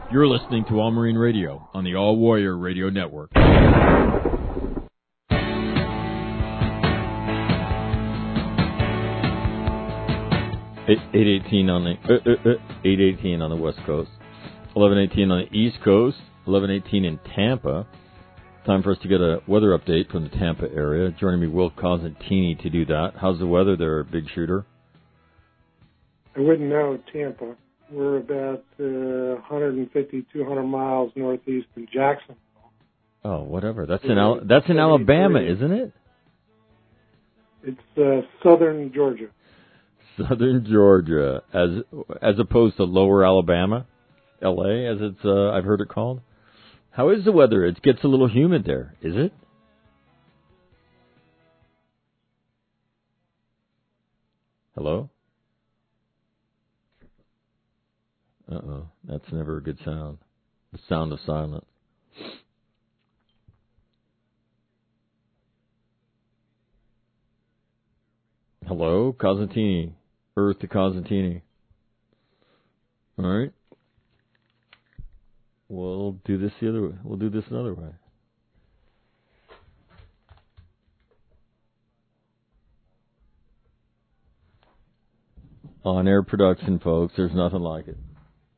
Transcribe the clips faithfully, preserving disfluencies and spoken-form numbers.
You're listening to All Marine Radio on the All Warrior Radio Network. eight eighteen on the uh, uh, uh, eight eighteen on the West Coast, eleven eighteen on the East Coast, eleven eighteen in Tampa. Time for us to get a weather update from the Tampa area. Joining me, Will Cosentini, to do that. How's the weather there, big shooter? I wouldn't know Tampa. We're about uh, one fifty, two hundred miles northeast of Jacksonville. Oh, whatever. That's in Al- that's in Alabama, isn't it? It's uh, southern Georgia. Southern Georgia, as as opposed to lower Alabama, L A, as it's uh, I've heard it called. How is the weather? It gets a little humid there, is it? Hello? Uh-oh, that's never a good sound. The sound of silence. Hello, Cosentini. Earth to Cosentini. All right. We'll do this the other way. We'll do this another way. On-air production, folks. There's nothing like it.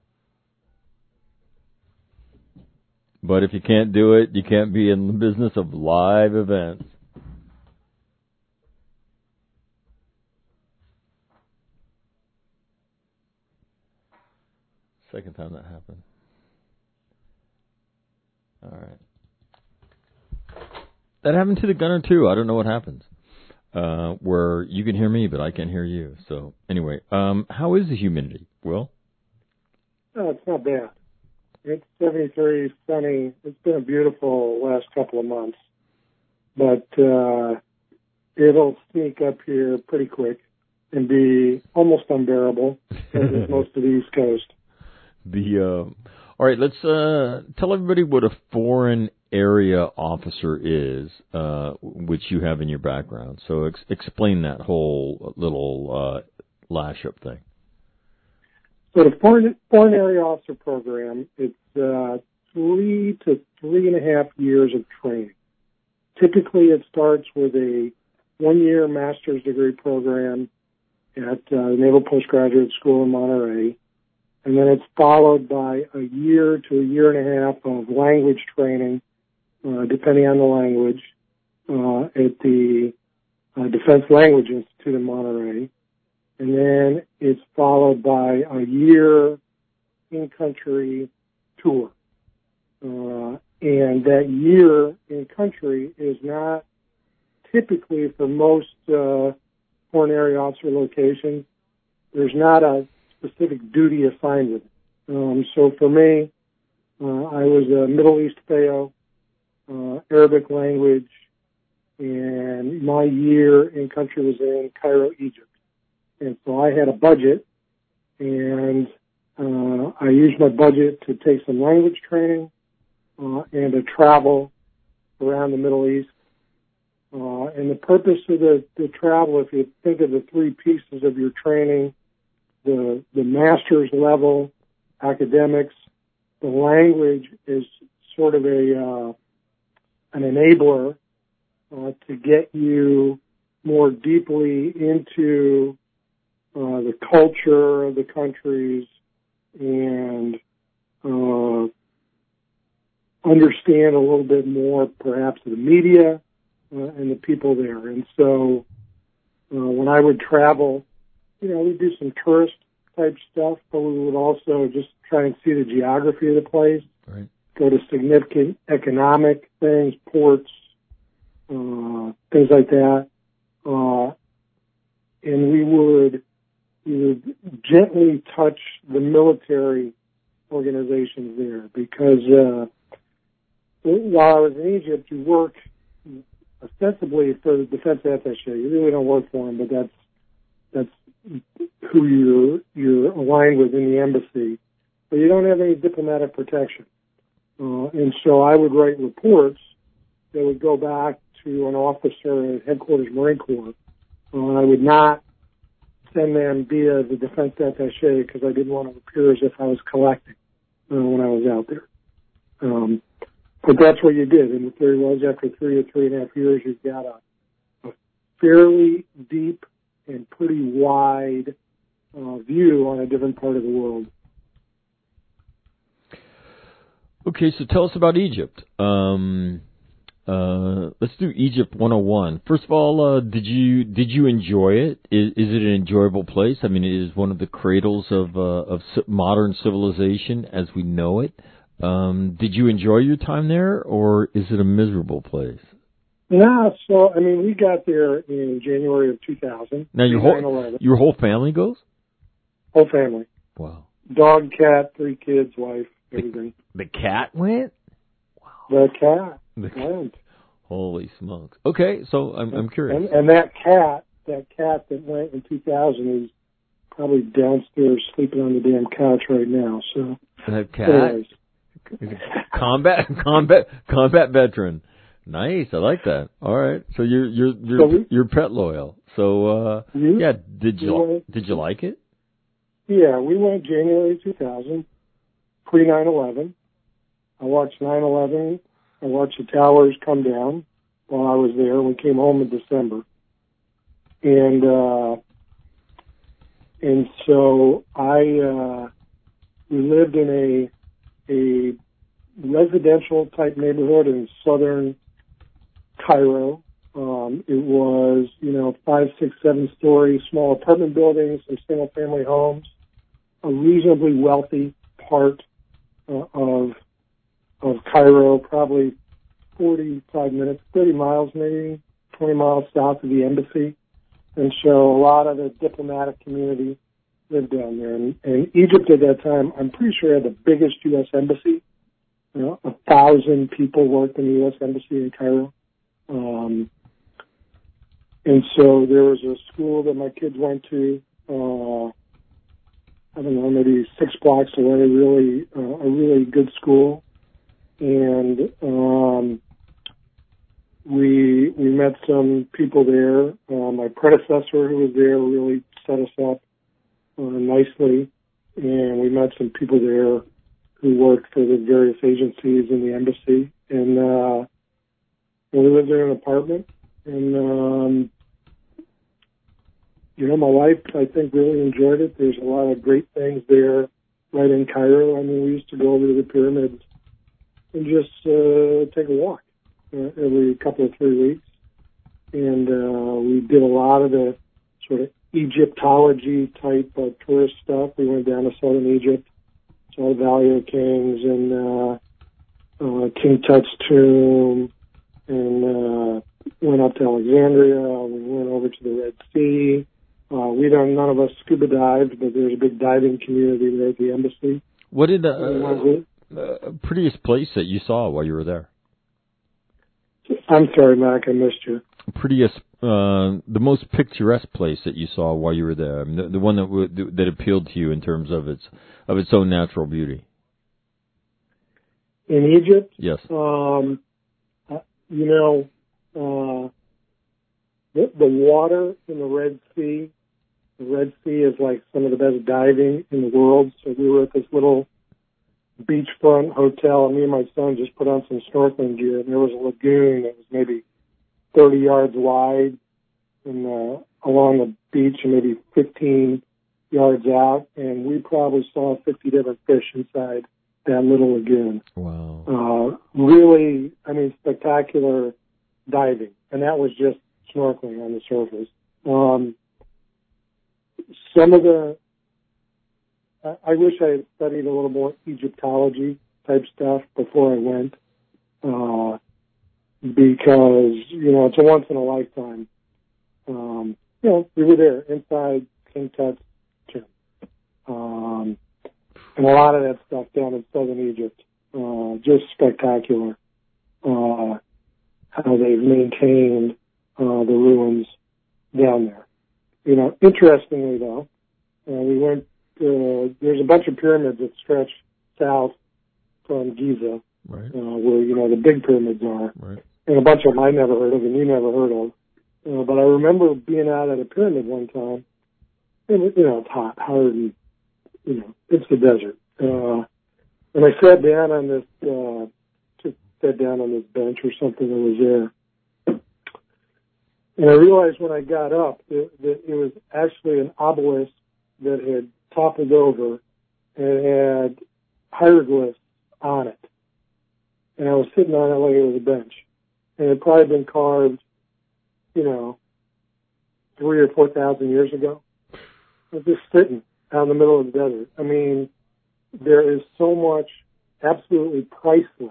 But if you can't do it, you can't be in the business of live events. Second time that happened. All right. That happened to the gunner, too. I don't know what happens. Uh, where you can hear me, but I can't hear you. So, anyway, um, how is the humidity, Will? Oh, it's not bad. It's seventy-three, sunny. It's been a beautiful last couple of months. But uh, it'll sneak up here pretty quick and be almost unbearable, as is most of the East Coast. The uh, all right, let's uh, tell everybody what a foreign area officer is, uh, which you have in your background. So ex- explain that whole little uh, lash-up thing. So the foreign, foreign area officer program, it's uh, three to three and a half years of training. Typically, it starts with a one-year master's degree program at uh, Naval Postgraduate School in Monterey. And then it's followed by a year to a year and a half of language training, uh, depending on the language, uh, at the uh, Defense Language Institute in Monterey. And then it's followed by a year in-country tour. Uh, and that year in-country is not typically for most uh, foreign area officer locations. There's not a specific duty assigned with it. Um, so for me, uh, I was a Middle East F A O, uh, Arabic language, and my year in country was in Cairo, Egypt. And so I had a budget, and uh, I used my budget to take some language training uh, and to travel around the Middle East. Uh, and the purpose of the, the travel, if you think of the three pieces of your training, the the master's level, academics, the language is sort of a uh, an enabler uh, to get you more deeply into uh, the culture of the countries and uh, understand a little bit more, perhaps, of the media uh, and the people there. And so, uh, when I would travel, you know, we'd do some tourist type stuff, but we would also just try and see the geography of the place, right. Go to significant economic things, ports, uh, things like that. Uh, and we would, we would gently touch the military organizations there because, uh, while I was in Egypt, you work ostensibly for the defense attaché. You really don't work for them, but that's, that's who you're, you're aligned with in the embassy, but you don't have any diplomatic protection. Uh, and so I would write reports that would go back to an officer at Headquarters Marine Corps. Uh, I would not send them via the defense attaché because I didn't want to appear as if I was collecting. uh, when I was out there. Um, but that's what you did. And the theory was after three or three and a half years, you've got a, a fairly deep and pretty wide uh, view on a different part of the world. Okay, so tell us about Egypt. Um, uh, let's do Egypt one oh one. First of all, uh, did you did you enjoy it? Is, is it an enjoyable place? I mean, it is one of the cradles of uh, of modern civilization as we know it. Um, did you enjoy your time there, or is it a miserable place? No, so I mean, we got there in January of two thousand. Now your whole your whole family goes? Whole family. Wow. Dog, cat, three kids, wife, everything. The, the cat went? Wow. The cat the went. Holy smokes. Okay, so I'm I'm curious. And, and that cat, that cat that went in two thousand is probably downstairs sleeping on the damn couch right now. So that cat. Combat, combat, combat veteran. Nice, I like that. All right, so you're you're you're so we, you're pet loyal. So uh, you, yeah, did you went, did you like it? Yeah, we went January two thousand, pre nine eleven. I watched nine eleven. I watched the towers come down while I was there. We came home in December, and uh, and so I uh, we lived in a a residential type neighborhood in southern Cairo. Um, it was, you know, five, six, seven story small apartment buildings, some single family homes, a reasonably wealthy part uh, of of Cairo, probably forty-five minutes, thirty miles maybe, twenty miles south of the embassy. And so a lot of the diplomatic community lived down there. And, and Egypt at that time, I'm pretty sure, had the biggest U S embassy. You know, a thousand people worked in the U S embassy in Cairo. Um, and so there was a school that my kids went to, uh, I don't know, maybe six blocks away, really, uh, a really good school. And, um, we, we met some people there. Uh, my predecessor who was there really set us up, uh, nicely. And we met some people there who worked for the various agencies in the embassy. And, uh, we lived in an apartment. And, um, you know, my wife, I think, really enjoyed it. There's a lot of great things there right in Cairo. I mean, we used to go over to the pyramids and just uh, take a walk uh, every couple of three weeks. And uh, we did a lot of the sort of Egyptology type uh, tourist stuff. We went down to southern Egypt, saw the Valley of Kings and uh, uh, King Tut's tomb, and uh, went up to Alexandria. We went over to the Red Sea. Uh, we don't, none of us scuba dived, but there's a big diving community there at the embassy. What did the uh, uh, prettiest place that you saw while you were there? I'm sorry, Mac, I missed you. Prettiest, uh, the most picturesque place that you saw while you were there. I mean, the, the one that w- that appealed to you in terms of its of its own natural beauty. In Egypt, yes. Um, uh, you know, uh, the, the water in the Red Sea. The Red Sea is like some of the best diving in the world. So we were at this little beachfront hotel, and me and my son just put on some snorkeling gear, and there was a lagoon that was maybe thirty yards wide and uh, along the beach and maybe fifteen yards out, and we probably saw fifty different fish inside that little lagoon. Wow. Uh, really, I mean, spectacular diving, and that was just snorkeling on the surface. Um, some of the, I, I wish I had studied a little more Egyptology type stuff before I went, uh, because, you know, it's a once in a lifetime. Um, you know, we were there inside King Tut's tomb. Um, and a lot of that stuff down in southern Egypt, uh, just spectacular, uh, how they've maintained, uh, the ruins down there. You know, interestingly though, uh, we went, uh, there's a bunch of pyramids that stretch south from Giza, right. uh, where, you know, the big pyramids are. Right. And a bunch of them I never heard of and you never heard of. Uh, but I remember being out at a pyramid one time, and, you know, it's hot, hard, and, you know, it's the desert. Uh, and I sat down on this, uh, just sat down on this bench or something that was there. And I realized when I got up that, that it was actually an obelisk that had toppled over and had hieroglyphs on it. And I was sitting on it like it was a bench. And it had probably been carved, you know, three or four thousand years ago. I was just sitting out in the middle of the desert. I mean, there is so much absolutely priceless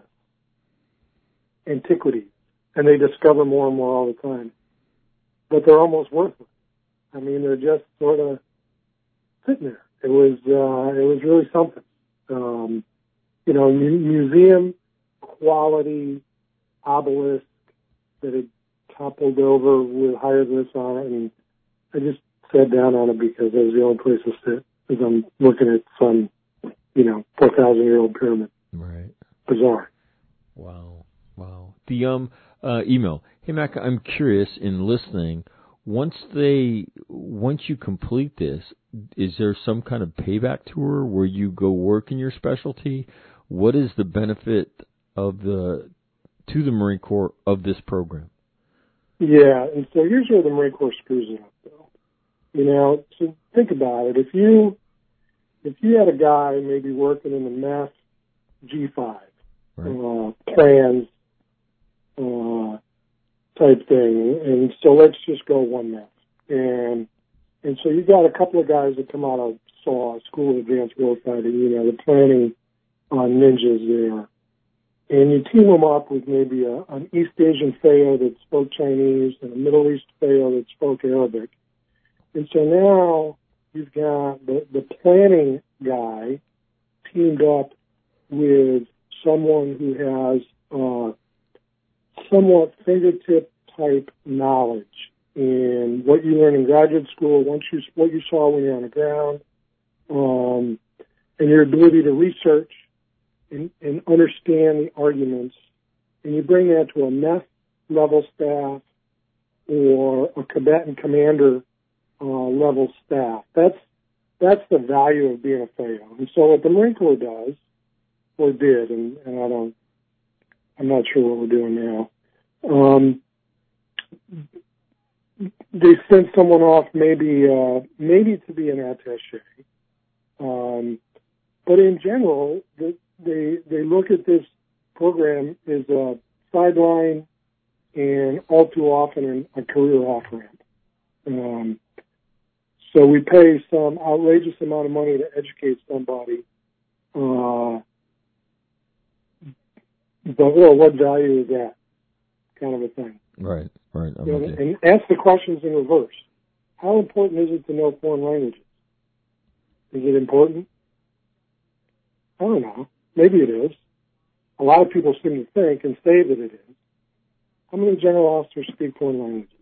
antiquity, and they discover more and more all the time. But they're almost worthless. I mean, they're just sort of sitting there. It was uh, it was really something. Um, you know, mu- museum quality obelisk that had toppled over with hieroglyphs on it, and I just sat down on it because it was the only place to sit as I'm looking at some, you know, four thousand year old pyramid. Right. Bizarre. Wow. Wow. The um uh, email. Hey Mac, I'm curious in listening. Once they, once you complete this, is there some kind of payback tour where you go work in your specialty? What is the benefit of the to the Marine Corps of this program? Yeah, and so here's where the Marine Corps screws it up, though. You know, so think about it. If you if you had a guy maybe working in the M A F G five right. uh, plans uh, type thing, and so let's just go one M A F, and and so you got a couple of guys that come out of S A W, School of Advanced Warfighting, you know, the planning on ninjas there. And you team them up with maybe a, an East Asian F A O that spoke Chinese and a Middle East F A O that spoke Arabic. And so now you've got the, the planning guy teamed up with someone who has uh, somewhat fingertip type knowledge in what you learn in graduate school, once you, what you saw when you're on the ground, um, and your ability to research And, and understand the arguments, and you bring that to a M E F level staff or a combatant commander uh, level staff. That's that's the value of being a F A O. And so what the Marine Corps does, or did, and, and I don't, I'm not sure what we're doing now. Um, they send someone off maybe uh, maybe to be an attaché, um, but in general, the They they look at this program as a sideline and all too often a career off ramp. Um, so we pay some outrageous amount of money to educate somebody, uh, but well, what value is that? Kind of a thing. Right, right. I'm you know, with you. and ask the questions in reverse. How important is it to know foreign languages? Is it important? I don't know. Maybe it is. A lot of people seem to think and say that it is. How many general officers speak foreign languages?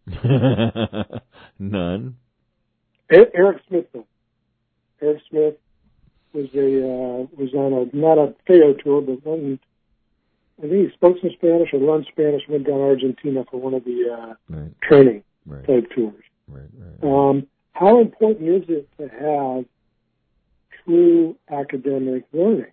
None. E- Eric Smith, though. Eric Smith was a uh, was on a not a F A O tour, but one. I think he spoke some Spanish or learned Spanish. Went down to Argentina for one of the uh, right. training right. type tours. Right, right, right. Um, how important is it to have true academic learning?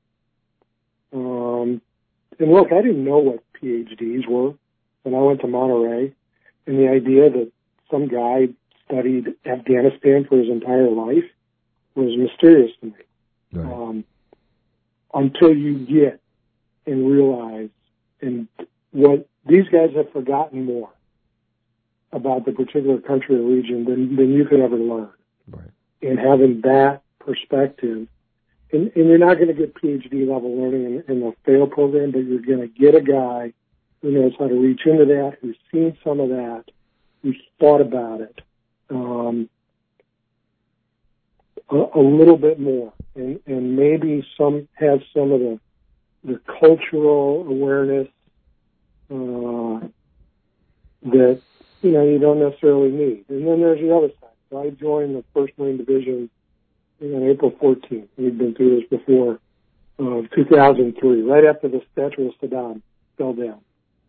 Um, and look, I didn't know what P H Ds were when I went to Monterey, and the idea that some guy studied Afghanistan for his entire life was mysterious to me. Right. Um, until you get and realize, and what these guys have forgotten more about the particular country or region than, than you could ever learn. Right. And having that perspective. And, and you're not going to get P H D level learning in, in the F A O program, but you're going to get a guy who knows how to reach into that, who's seen some of that, who's thought about it um, a, a little bit more, and, and maybe some has some of the the cultural awareness uh, that you know you don't necessarily need. And then there's the other side. So I joined the First Marine Division on April fourteenth. We've been through this before, uh, two thousand three, right after the statue of Saddam fell down.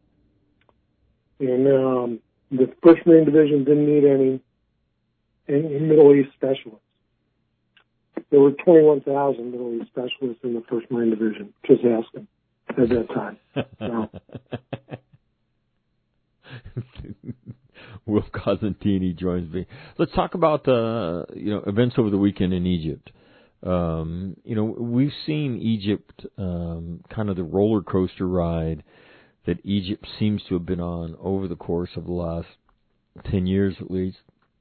And um, the First Marine Division didn't need any, any Middle East specialists. there were twenty-one thousand Middle East specialists in the First Marine Division. Just asking at that time. So. Will Cosentini joins me. Let's talk about uh, you know events over the weekend in Egypt. Um, you know, we've seen Egypt um, kind of the roller coaster ride that Egypt seems to have been on over the course of the last ten years at least.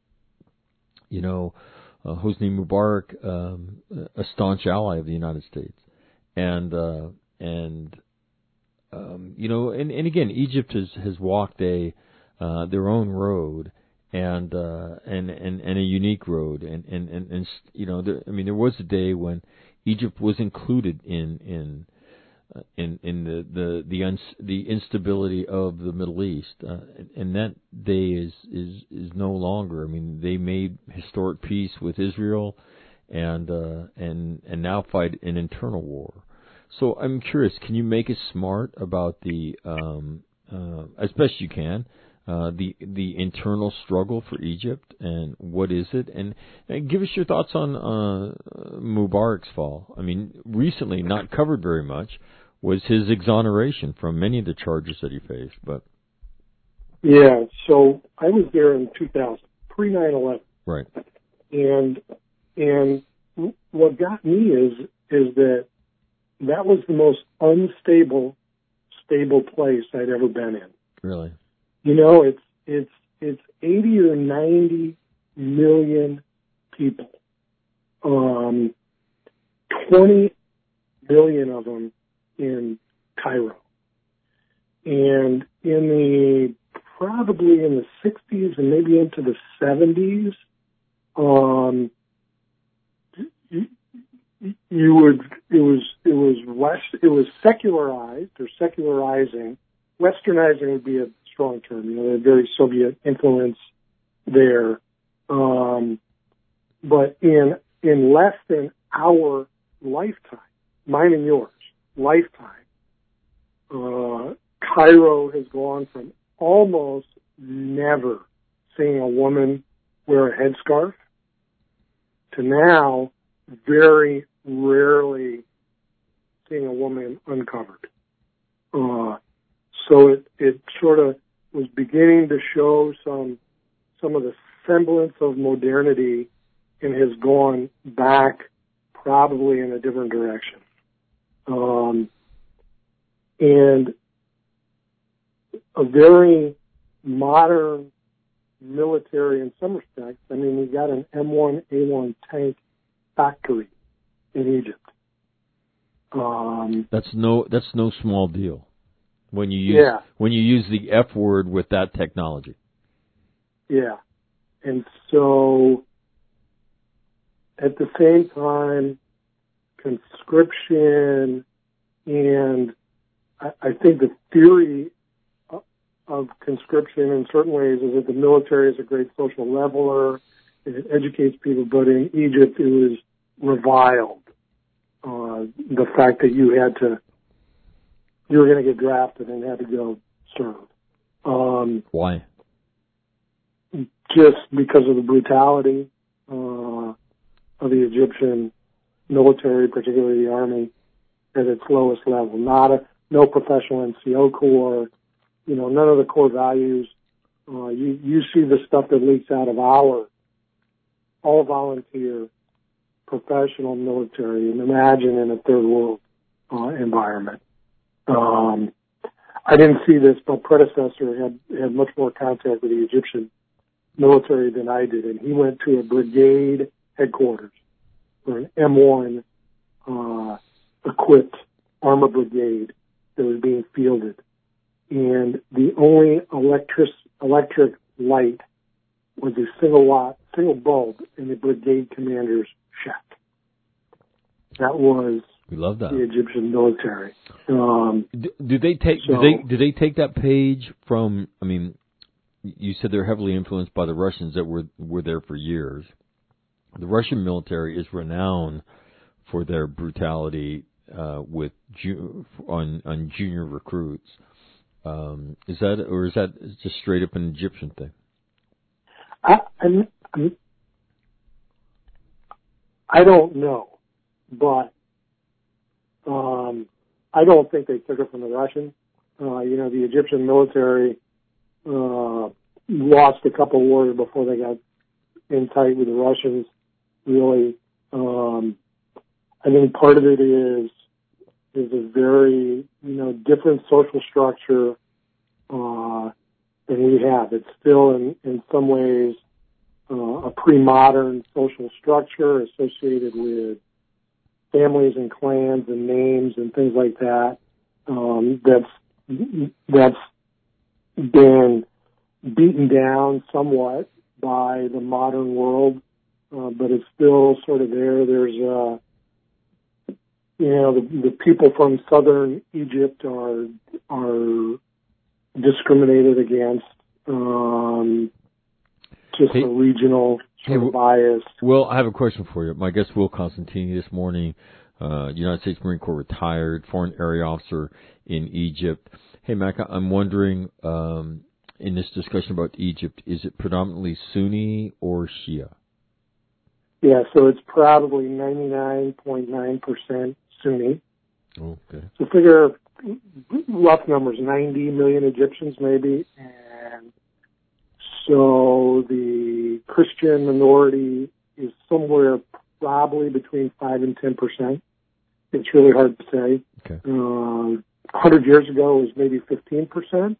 You know, uh, Hosni Mubarak, um, a staunch ally of the United States, and uh, and um, you know, and, and again, Egypt has has walked a uh, their own road, and uh, and and and a unique road, and and and, and you know, there, I mean, there was a day when Egypt was included in in uh, in in the the the, uns, the instability of the Middle East, uh, and, and that day is is is no longer. I mean, they made historic peace with Israel, and uh, and and now fight an internal war. So I'm curious, can you make us smart about the um, uh, as best you can? Uh, the the internal struggle for Egypt, and what is it? And, and give us your thoughts on uh, Mubarak's fall. I mean, recently, not covered very much, was his exoneration from many of the charges that he faced. But yeah, so I was there in two thousand, pre nine eleven. Right. And and what got me is is that that was the most unstable, stable place I'd ever been in. Really? You know, it's it's it's eighty or ninety million people. Um, twenty million of them in Cairo, and in the probably in the sixties and maybe into the seventies, um, you, you would it was it was west it was secularized or secularizing. Westernizing would be a strong term. You know, a very Soviet influence there. Um, but in in less than our lifetime, mine and yours, lifetime, uh, Cairo has gone from almost never seeing a woman wear a headscarf to now very rarely seeing a woman uncovered. Uh, So it, it sort of was beginning to show some some of the semblance of modernity and has gone back probably in a different direction. Um, and a very modern military in some respects. I mean, we got an M one A one tank factory in Egypt. Um, that's no that's no small deal. When you use yeah. when you use the F word with that technology. Yeah. And so at the same time, conscription and I, I think the theory of conscription in certain ways is that the military is a great social leveler and it educates people, but in Egypt it was reviled. Uh, the fact that you had to you were going to get drafted and had to go serve. Um, Why? Just because of the brutality uh, of the Egyptian military, particularly the army, at its lowest level. Not a no professional N C O corps. You know, none of the core values. Uh, you you see the stuff that leaks out of our all volunteer professional military, and imagine in a third world uh, environment. Um, I didn't see this. My predecessor had, had much more contact with the Egyptian military than I did, and he went to a brigade headquarters for an M one uh, equipped armor brigade that was being fielded, and the only electric electric light was a single watt, single bulb in the brigade commander's shack. That was we love that. The Egyptian military. Um, do, do they take so, do they do they take that page from? I mean, you said they're heavily influenced by the Russians that were were there for years. The Russian military is renowned for their brutality uh, with ju- on on junior recruits. Um, is that or is that just straight up an Egyptian thing? I, I'm, I'm, I don't know, but um, I don't think they took it from the Russians. Uh, you know, the Egyptian military uh, lost a couple wars before they got in tight with the Russians. Really, um, I think part of it is is a very you know different social structure uh, than we have. It's still in in some ways uh, a pre-modern social structure associated with families and clans and names and things like that. Um, that's that's been beaten down somewhat by the modern world, uh, but it's still sort of there. There's, uh, you know, the, the people from southern Egypt are are discriminated against. Um, just hey, a regional sort hey, of bias. Well, I have a question for you. My guest, Will Constantini, this morning, uh, United States Marine Corps retired, foreign area officer in Egypt. Hey, Mac, I'm wondering, um, in this discussion about Egypt, is it predominantly Sunni or Shia? Yeah, so it's probably ninety-nine point nine percent Sunni. Okay. So figure rough numbers, ninety million Egyptians maybe, and so the Christian minority is somewhere probably between five and ten percent. It's really hard to say. Okay. Um, a hundred years ago it was maybe fifteen percent.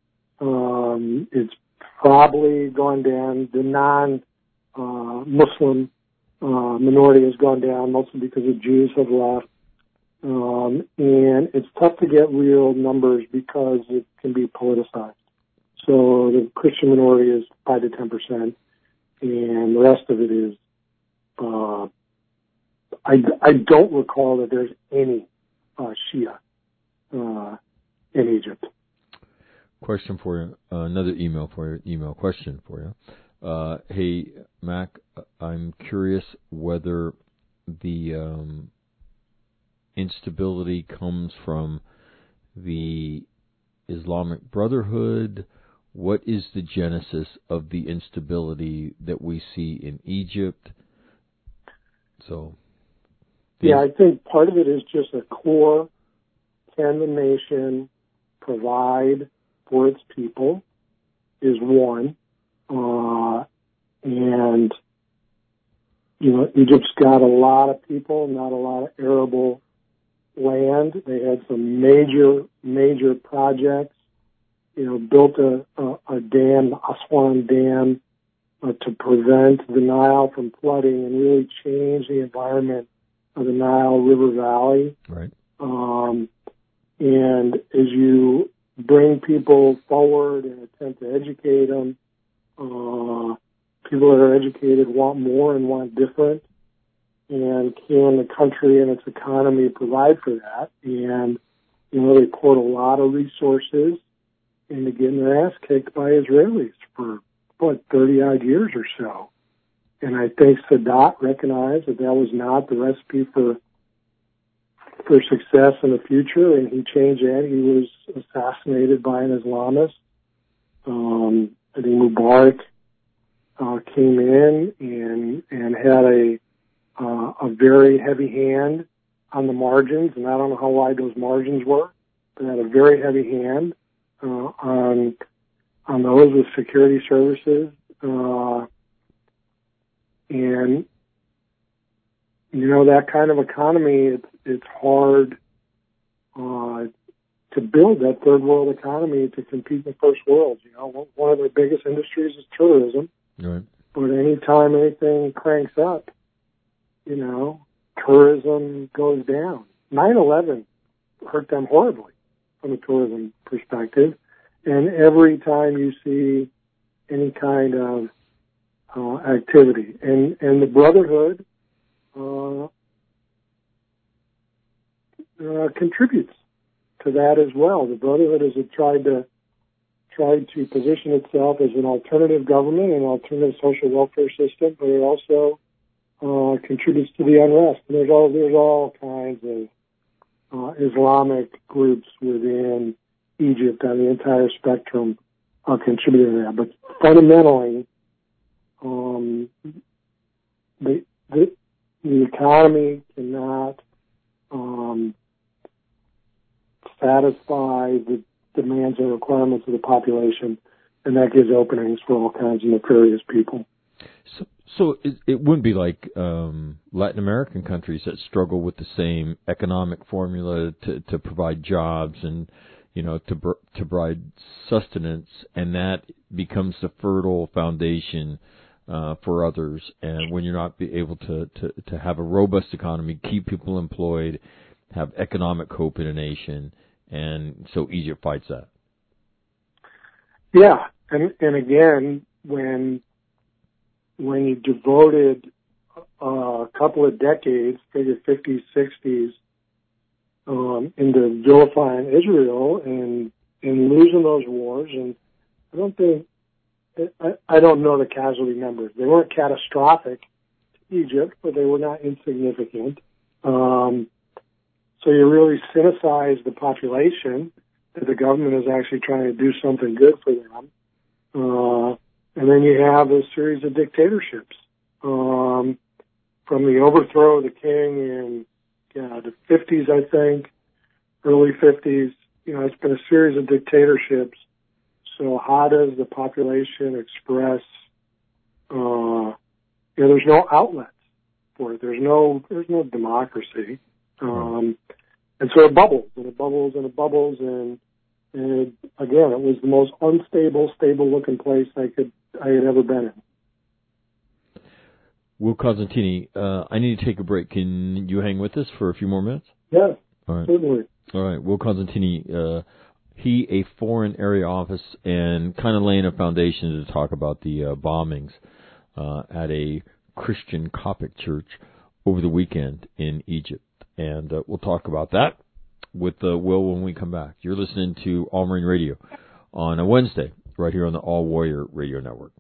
Um, it's probably gone down. The non uh, Muslim uh, minority has gone down mostly because the Jews have left. Um, and it's tough to get real numbers because it can be politicized. So the Christian minority is five to ten percent, and the rest of it is. Uh, I I don't recall that there's any uh, Shia uh, in Egypt. Question for you. Uh, another email for you. Email question for you. Uh, hey, Mac, I'm curious whether the um, instability comes from the Islamic Brotherhood. What is the genesis of the instability that we see in Egypt? So, yeah, I think part of it is just a core: can the nation provide for its people? Is one, uh, and you know, Egypt's got a lot of people, not a lot of arable land. They had some major, major projects. You know, built a, a, a dam, the Aswan Dam, uh, to prevent the Nile from flooding and really change the environment of the Nile River Valley. right. Um, and as you bring people forward and attempt to educate them, uh, people that are educated want more and want different. And can the country and its economy provide for that? And, you know, they poured a lot of resources into getting their ass kicked by Israelis for, what, thirty-odd years or so. And I think Sadat recognized that that was not the recipe for for success in the future, and he changed that. He was assassinated by an Islamist. Um, I think Mubarak uh, came in and and had a uh, a very heavy hand on the margins, and I don't know how wide those margins were, but had a very heavy hand uh, on on those with security services, uh, and you know that kind of economy. It's it's hard uh, to build that third world economy to compete in the first world. You know, one of the biggest industries is tourism, Right. but anytime anything cranks up, you know, tourism goes down. nine eleven hurt them horribly from a tourism perspective. And every time you see any kind of uh, activity, and, and the Brotherhood uh, uh, contributes to that as well. The Brotherhood has tried to tried to position itself as an alternative government, an alternative social welfare system, but it also uh, contributes to the unrest. And there's all there's all kinds of uh, Islamic groups within Egypt on the entire spectrum uh, contributing to that. But fundamentally, um, the, the the economy cannot um, satisfy the demands and requirements of the population, and that gives openings for all kinds of nefarious people. So, so it, it wouldn't be like um, Latin American countries that struggle with the same economic formula to, to provide jobs and, you know, to to provide sustenance, and that becomes the fertile foundation uh, for others. And when you're not be able to, to, to have a robust economy, keep people employed, have economic hope in a nation, and so Egypt fights that. Yeah, and and again, when when you devoted uh, a couple of decades, maybe fifties, sixties, um, into vilifying Israel and and losing those wars, and I don't think I, I don't know the casualty numbers. They weren't catastrophic to Egypt, but they were not insignificant. Um, so you really cynicize the population that the government is actually trying to do something good for them. Uh, and then you have a series of dictatorships. Um, from the overthrow of the king in uh, the fifties, I think, early fifties, you know, it's been a series of dictatorships. So how does the population express, uh, you know, there's no outlets for it. There's no, there's no democracy. Um, and so it bubbles and it bubbles and it bubbles and, and it, again, it was the most unstable, stable looking place I could, I had ever been in. Will Cosentini, uh, I need to take a break. Can you hang with us for a few more minutes? Yeah, all right. Certainly. All right. Will Cosentini, uh, he a foreign area office and kind of laying a foundation to talk about the uh, bombings uh, at a Christian Coptic church over the weekend in Egypt. And uh, we'll talk about that with uh, Will when we come back. You're listening to All Marine Radio on a Wednesday right here on the All Warrior Radio Network.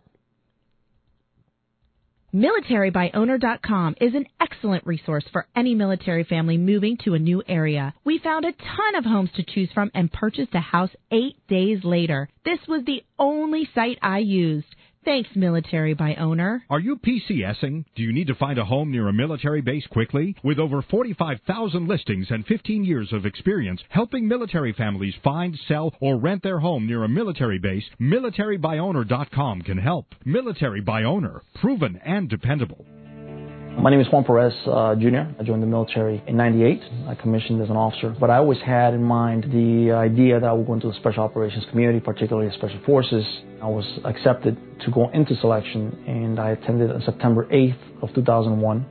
military by owner dot com is an excellent resource for any military family moving to a new area. We found a ton of homes to choose from and purchased a house eight days later. This was the only site I used. Thanks, Military by Owner. Are you PCSing? Do you need to find a home near a military base quickly? With over forty-five thousand listings and fifteen years of experience helping military families find, sell, or rent their home near a military base, military by owner dot com can help. Military by Owner, proven and dependable. My name is Juan Perez uh, Junior I joined the military in ninety-eight. I commissioned as an officer, but I always had in mind the idea that I would go into the special operations community, particularly the special forces. I was accepted to go into selection, and I attended on September eighth of two thousand one.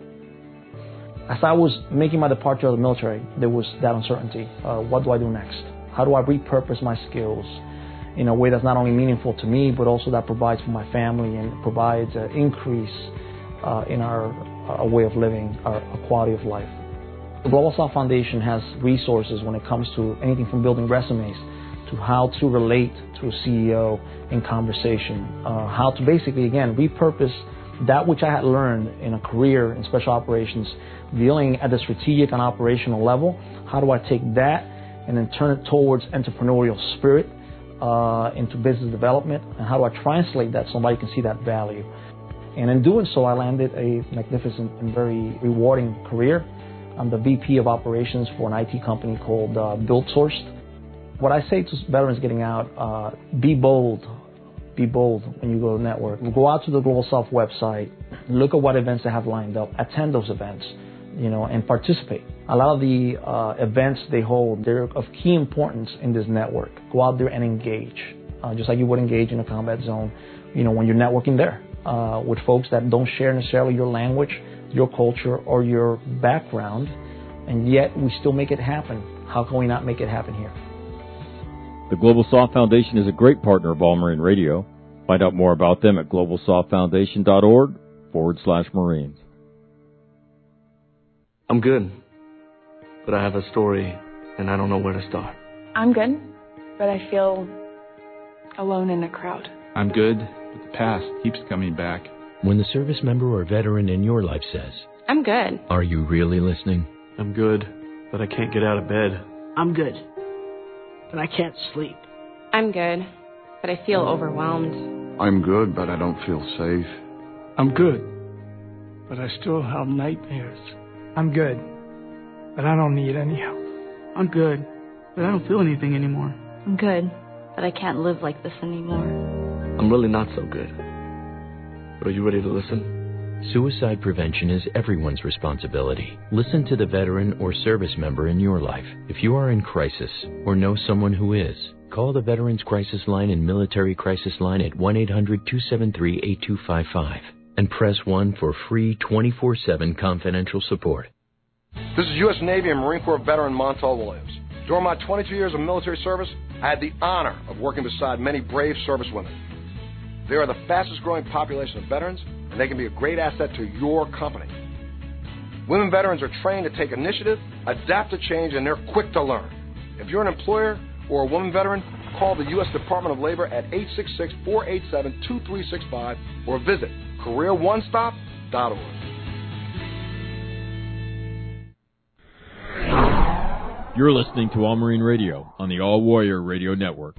As I was making my departure of the military, there was that uncertainty. Uh, what do I do next? How do I repurpose my skills in a way that's not only meaningful to me, but also that provides for my family and provides an increase uh, in our a way of living, our quality of life. The Global South Foundation has resources when it comes to anything from building resumes to how to relate to a C E O in conversation, uh, how to basically, again, repurpose that which I had learned in a career in special operations, dealing at the strategic and operational level. How do I take that and then turn it towards entrepreneurial spirit uh, into business development? And how do I translate that so somebody can see that value? And in doing so, I landed a magnificent and very rewarding career. I'm the V P of operations for an I T company called uh, BuildSourced. What I say to veterans getting out, uh, be bold. Be bold when you go to network. Go out to the Global South website, look at what events they have lined up, attend those events, you know, and participate. A lot of the uh, events they hold, they're of key importance in this network. Go out there and engage, uh, just like you would engage in a combat zone, you know, when you're networking there. Uh, with folks that don't share necessarily your language, your culture, or your background, and yet we still make it happen. How can we not make it happen here? The Global Soft Foundation is a great partner of All Marine Radio. Find out more about them at global soft foundation dot org forward slash Marines. I'm good, but I have a story, and I don't know where to start. I'm good, but I feel alone in a crowd. I'm good, but the past keeps coming back. When the service member or veteran in your life says, I'm good. Are you really listening? I'm good, but I can't get out of bed. I'm good, but I can't sleep. I'm good, but I feel overwhelmed. I'm good, but I don't feel safe. I'm good, but I still have nightmares. I'm good, but I don't need any help. I'm good, but I don't feel anything anymore. I'm good, but I can't live like this anymore. I'm really not so good. But are you ready to listen? Suicide prevention is everyone's responsibility. Listen to the veteran or service member in your life. If you are in crisis or know someone who is, call the Veterans Crisis Line and Military Crisis Line at one eight hundred two seven three eight two five five and press one for free twenty-four seven confidential support. This is U S Navy and Marine Corps veteran Montel Williams. During my twenty-two years of military service, I had the honor of working beside many brave servicewomen. They are the fastest growing population of veterans, and they can be a great asset to your company. Women veterans are trained to take initiative, adapt to change, and they're quick to learn. If you're an employer or a woman veteran, call the U S Department of Labor at eight six six, four eight seven, two three six five or visit career one stop dot org. You're listening to All Marine Radio on the All Warrior Radio Network.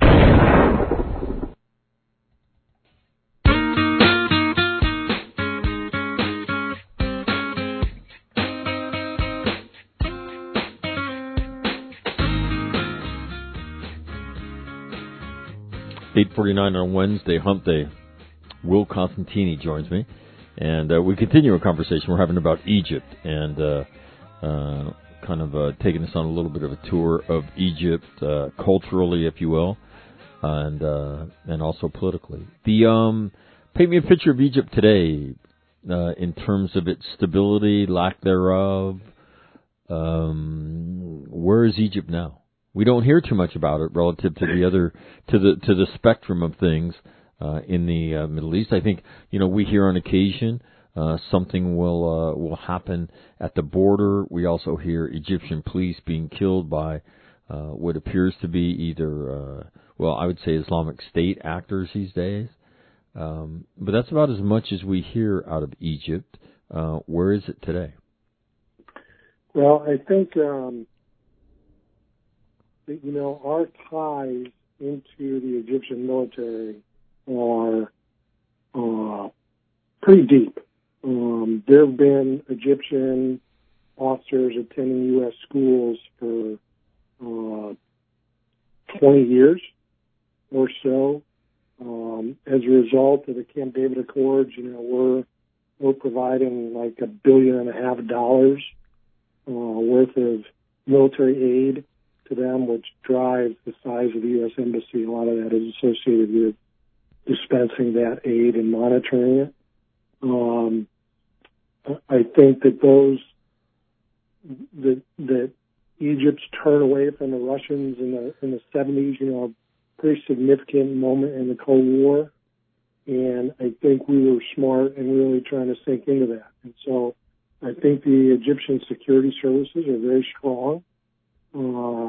eight forty-nine on Wednesday, Hump Day. Will Constantini joins me, and uh, we continue a conversation we're having about Egypt, and uh, uh, kind of uh, taking us on a little bit of a tour of Egypt, uh, culturally, if you will, and uh, and also politically. The um, paint me a picture of Egypt today, uh, in terms of its stability, lack thereof. Um, where is Egypt now? We don't hear too much about it relative to the other to the to the spectrum of things uh, in the uh, Middle East. I think you know we hear on occasion uh, something will uh, will happen at the border. We also hear Egyptian police being killed by uh, what appears to be either uh, well, I would say Islamic State actors these days. Um, but that's about as much as we hear out of Egypt. Uh, where is it today? Well, I think. Um You know, our ties into the Egyptian military are uh, pretty deep. Um, there have been Egyptian officers attending U S schools for uh, twenty years or so. Um, as a result of the Camp David Accords, you know, we're we're providing like a billion and a half dollars uh, worth of military aid to them, which drives the size of the U S Embassy. A lot of that is associated with dispensing that aid and monitoring it. Um, I think that those that that Egypt's turn away from the Russians in the in the seventies, you know, a pretty significant moment in the Cold War, and I think we were smart and really trying to sink into that. And so, I think the Egyptian security services are very strong. Uh,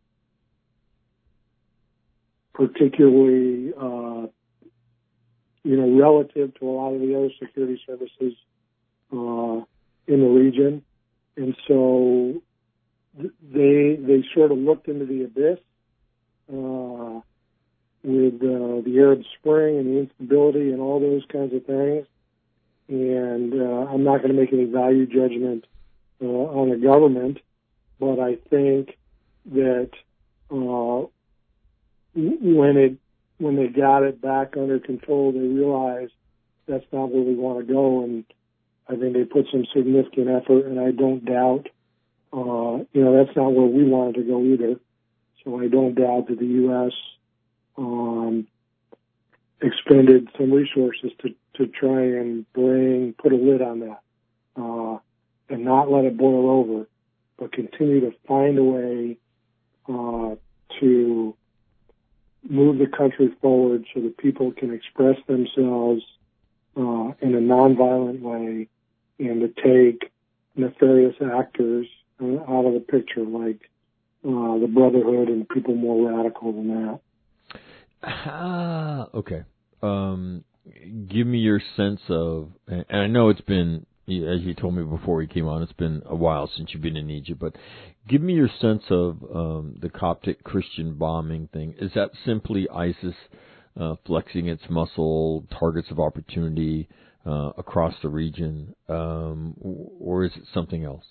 particularly, uh, you know, relative to a lot of the other security services uh, in the region. And so they they sort of looked into the abyss uh, with uh, the Arab Spring and the instability and all those kinds of things. And uh, I'm not going to make any value judgment uh, on the government, but I think that uh, when it when they got it back under control, they realized that's not where we want to go, and I think they put some significant effort. And I don't doubt, uh, you know, that's not where we wanted to go either. So I don't doubt that the U S um, expended some resources to to try and bring put a lid on that uh, and not let it boil over, but continue to find a way Uh, to move the country forward so that people can express themselves uh, in a nonviolent way, and to take nefarious actors uh, out of the picture, like uh, the Brotherhood and people more radical than that. Ah, okay. Um, give me your sense of, and I know it's been, as you told me before we came on, it's been a while since you've been in Egypt, but give me your sense of um, the Coptic Christian bombing thing. Is that simply ISIS uh, flexing its muscle, targets of opportunity, uh, across the region, um, or is it something else?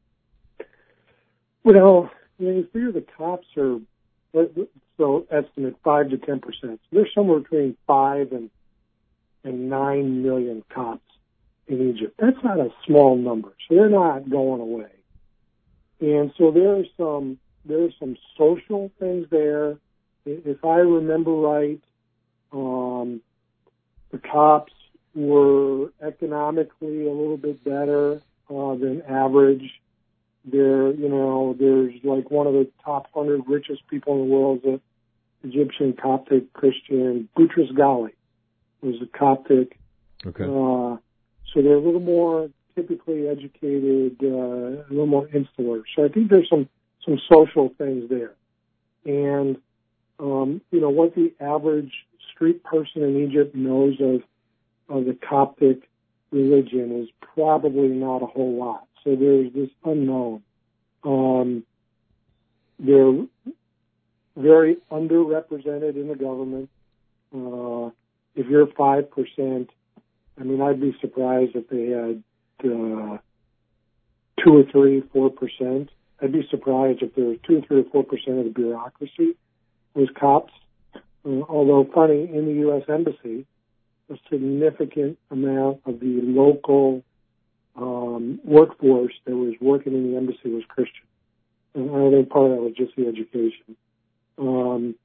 Well, you know, you figure the cops are, so estimate five to ten percent. So there's somewhere between five and and nine million cops in Egypt. That's not a small number, so they're not going away. And so there's some there's some social things there. If I remember right, um, the cops were economically a little bit better uh, than average. They're, you know, there's like one of the top hundred richest people in the world is an Egyptian Coptic Christian, Boutros Ghali, was a Coptic. Okay. Uh, so they're a little more typically educated, uh, a little more insular. So I think there's some, some social things there. And, um, you know, what the average street person in Egypt knows of, of the Coptic religion is probably not a whole lot. So there's this unknown. Um, they're very underrepresented in the government. Uh, if you're five percent, I mean, I'd be surprised if they had uh, two or three, four percent. I'd be surprised if there was two or three or four percent of the bureaucracy was cops. Uh, although funny, in the U S Embassy, a significant amount of the local um, workforce that was working in the embassy was Christian. And I think part of that was just the education. Um,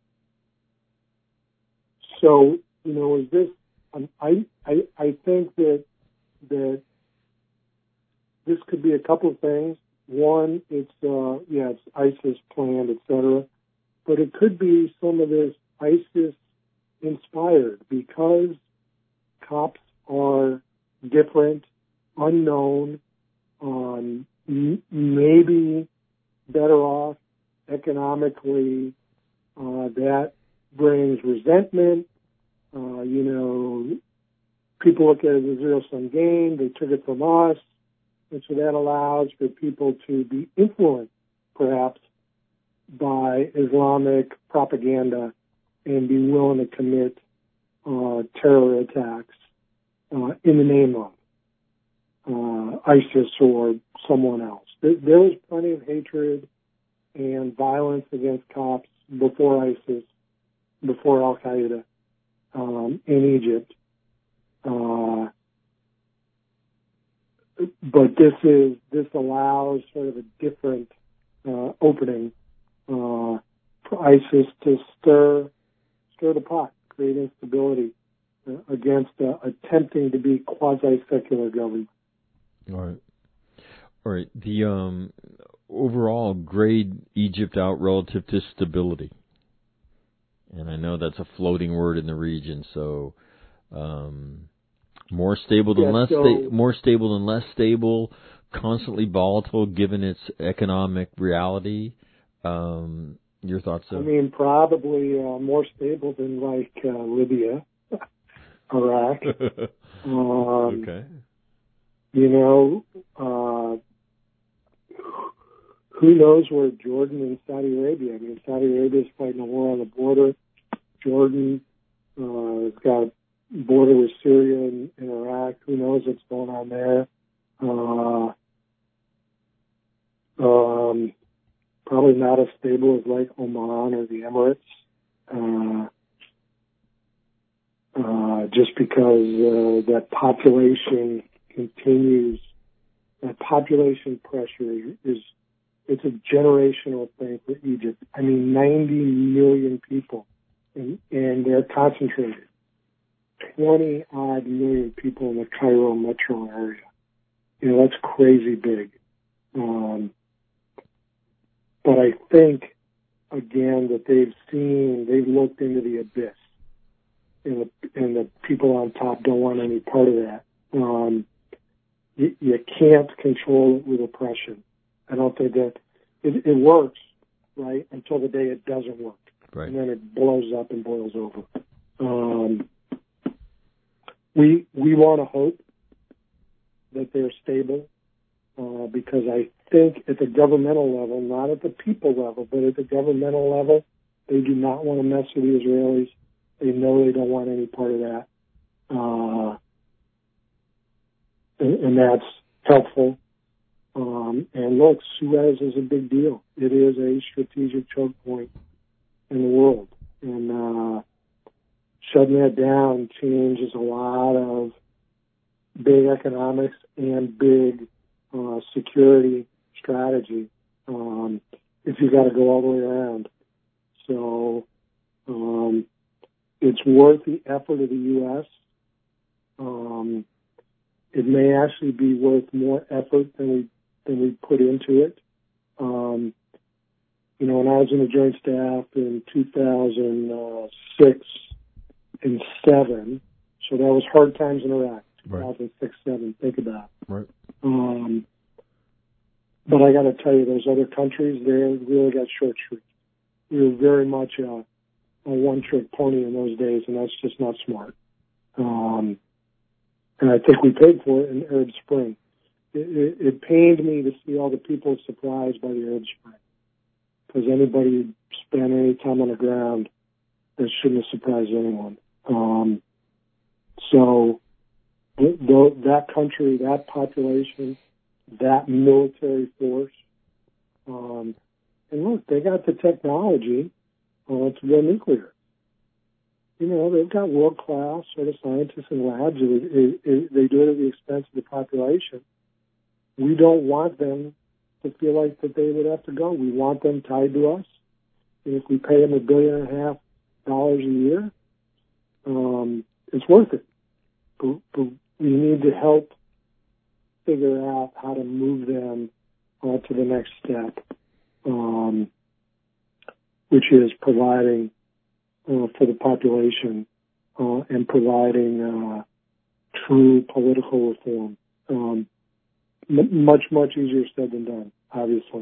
so, you know, is this, um, I, I, I think that, that this could be a couple of things. One, it's, uh, yeah, it's ISIS planned, et cetera, but it could be some of this ISIS inspired because cops are different, unknown, um, m- maybe better off economically. Uh, that brings resentment. Uh, you know, people look at it as a zero-sum game. They took it from us. And so that allows for people to be influenced, perhaps, by Islamic propaganda and be willing to commit uh, terror attacks uh, in the name of uh, ISIS or someone else. There, there was plenty of hatred and violence against cops before ISIS, before Al-Qaeda um, in Egypt. Uh, but this is this allows sort of a different uh, opening uh, for ISIS to stir stir the pot, create instability uh, against uh, attempting to be quasi-secular government. All right. All right. The um, overall grade Egypt out relative to stability. And I know that's a floating word in the region, so um, more stable than yeah, less so, sta- more stable than less stable, constantly volatile given its economic reality. Um, your thoughts? I mean, probably uh, more stable than like uh, Libya, Iraq. um, okay. You know, uh, who knows where Jordan and Saudi Arabia? I mean, Saudi Arabia is fighting a war on the border. Jordan uh, has got a border with Syria and, and Iraq. Who knows what's going on there? Uh, um, probably not as stable as like Oman or the Emirates. Uh, uh, just because uh, that population continues, that population pressure is, it's a generational thing for Egypt. I mean, ninety million people, and, and they're concentrated. twenty odd million people in the Cairo metro area. You know, that's crazy big. Um, but I think, again, that they've seen, they've looked into the abyss, and the, and the people on top don't want any part of that. Um, you, you can't control it with oppression. I don't think that it, it works, right, until the day it doesn't work. Right. And then it blows up and boils over. Um, we we want to hope that they're stable uh, because I think at the governmental level, not at the people level, but at the governmental level, they do not want to mess with the Israelis. They know they don't want any part of that. Uh, and, and that's helpful. Um, and look, Suez is a big deal. It is a strategic choke point in the world. And uh, shutting that down changes a lot of big economics and big uh, security strategy um, if you got to go all the way around. So um, it's worth the effort of the U S Um, it may actually be worth more effort than we than we put into it. Um, you know, when I was in the Joint Staff in two thousand six and seven, so that was hard times in Iraq. two thousand six, seven. Think about it. Right. Um, but I got to tell you, those other countries, they really got short shrift. We were very much a, a one-trick pony in those days, and that's just not smart. Um, and I think we paid for it in Arab Spring. It, it, it pained me to see all the people surprised by the Arab Spring, because anybody who spent any time on the ground, that shouldn't have surprised anyone. Um, so th- th- that country, that population, that military force, um, and look, they got the technology uh, to go nuclear. You know, they've got world-class sort of scientists and labs. It, it, it, they do it at the expense of the population. We don't want them to feel like that they would have to go. We want them tied to us. And if we pay them a billion and a half dollars a year, um, it's worth it. But, but we need to help figure out how to move them uh, to the next step, um, which is providing uh, for the population uh, and providing uh, true political reform. Um, m- much, much easier said than done, obviously.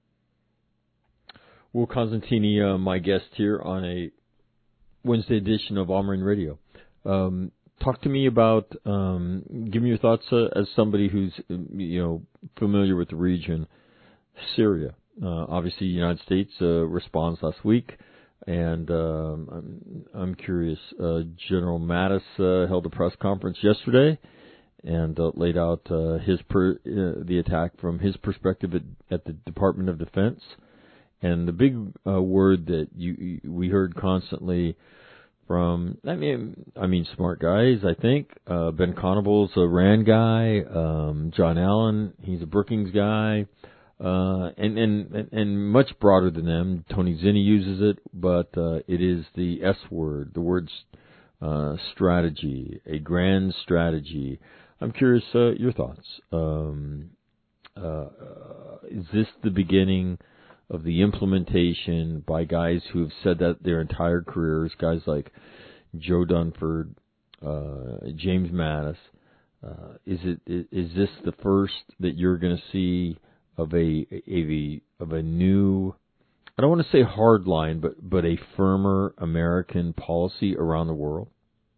Will Costantini, uh, my guest here on a Wednesday edition of All Marine Radio. Um, talk to me about, um, give me your thoughts uh, as somebody who's, you know, familiar with the region, Syria. Uh, obviously, the United States uh, responds last week, and um, I'm, I'm curious. Uh, General Mattis uh, held a press conference yesterday and uh, laid out uh, his per, uh, the attack from his perspective at, at the Department of Defense. And the big uh, word that you, you we heard constantly from, I mean, I mean, smart guys, I think. Uh, Ben Conable's a RAND guy. Um, John Allen, he's a Brookings guy. Uh, and, and, and much broader than them. Tony Zinni uses it, but uh, it is the S word, the word uh, strategy, a grand strategy. I'm curious uh, your thoughts. Um, uh, is this the beginning of the implementation by guys who have said that their entire careers, guys like Joe Dunford, uh, James Mattis? Uh, is it is this the first that you're going to see of a, a of a new, I don't want to say hard line, but but a firmer American policy around the world?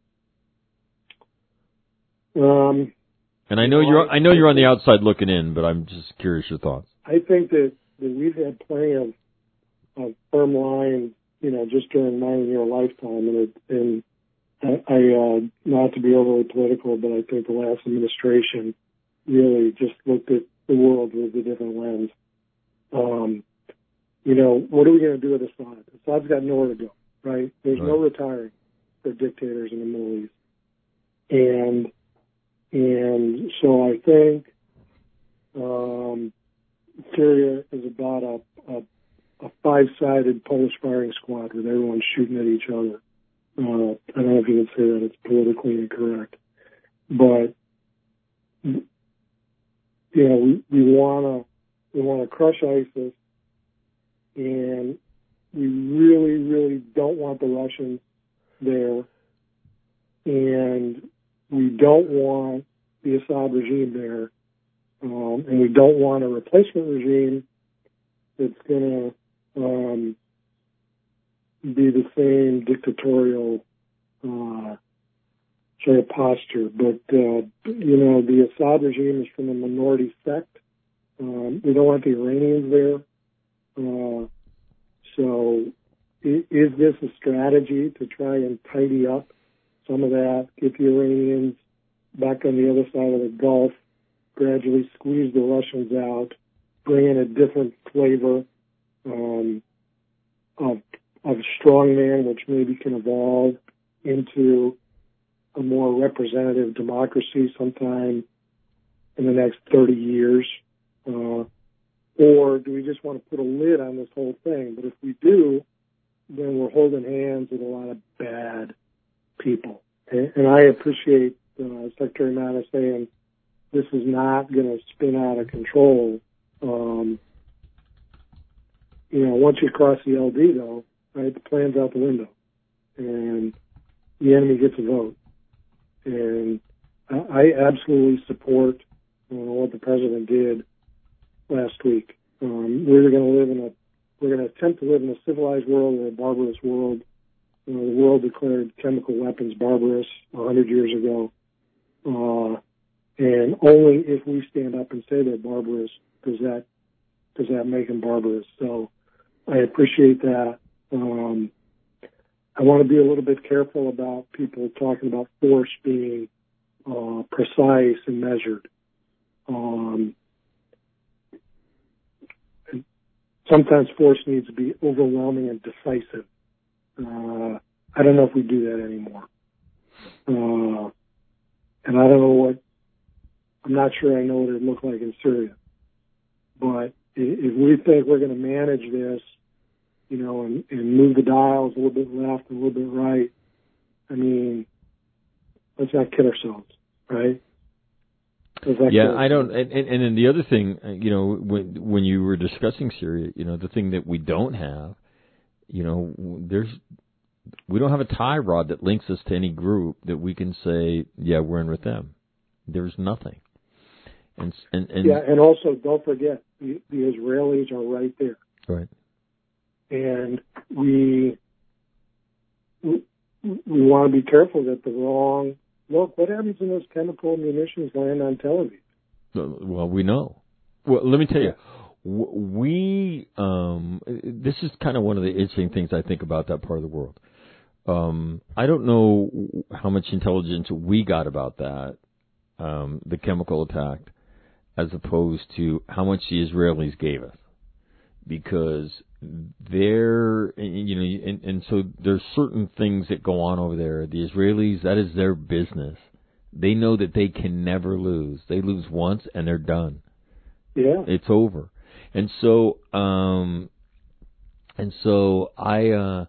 Um, and I know you're I know you're on the outside looking in, but I'm just curious your thoughts. I think that, that we've had plenty of, of firm lines, you know, just during my year lifetime, and it, and I, I uh, not to be overly political, but I think the last administration really just looked at the world with a different lens. Um, you know, what are we going to do with Assad? Assad's got nowhere to go, right? There's right. no retiring for dictators in the Middle East. And, and so I think, um, Syria is about a, a, a five-sided Polish firing squad with everyone shooting at each other. Uh, I don't know if you can say that, it's politically incorrect. But, you know, we, we want to we want to crush ISIS, and we really, really don't want the Russians there, and we don't want the Assad regime there, um, and we don't want a replacement regime that's going to um, be the same dictatorial uh, sort of posture. But, uh, you know, the Assad regime is from a minority sect. Um, we don't want the Iranians there. Uh, so is, is this a strategy to try and tidy up some of that, get the Iranians back on the other side of the Gulf, gradually squeeze the Russians out, bring in a different flavor um, of of strongman, which maybe can evolve into a more representative democracy sometime in the next thirty years? Uh, or do we just want to put a lid on this whole thing? But if we do, then we're holding hands with a lot of bad people. And, and I appreciate uh, Secretary Mattis saying this is not going to spin out of control. Um, you know, once you cross the L D, though, right, the plan's out the window, and the enemy gets a vote. And I, I absolutely support uh, what the president did last week. Um, we're going to live in a, we're going to attempt to live in a civilized world or a barbarous world. Uh, the world declared chemical weapons barbarous a hundred years ago. Uh, and only if we stand up and say they're barbarous does that, does that make them barbarous. So I appreciate that. Um, I want to be a little bit careful about people talking about force being uh, precise and measured. Um, sometimes force needs to be overwhelming and decisive. Uh, I don't know if we do that anymore. Uh, and I don't know what, I'm not sure I know what it looked like in Syria. But if we think we're going to manage this, you know, and, and move the dials a little bit left and a little bit right, I mean, let's not kid ourselves, right? Yeah, I don't, and, and, and then the other thing, you know, when when you were discussing Syria, you know, the thing that we don't have, you know, there's, we don't have a tie rod that links us to any group that we can say, yeah, we're in with them. There's nothing. And, and, and yeah, and also don't forget, the, the Israelis are right there. Right. And we, we we want to be careful that the wrong, look, what happens when those chemical munitions land on Tel Aviv? Well, we know. Well, let me tell you, we, um, this is kind of one of the interesting things I think about that part of the world. Um, I don't know how much intelligence we got about that, um, the chemical attack, as opposed to how much the Israelis gave us. Because they're, you know, and, and so there's certain things that go on over there. The Israelis, that is their business. They know that they can never lose. They lose once and they're done. Yeah. It's over. And so, um, and so I, uh,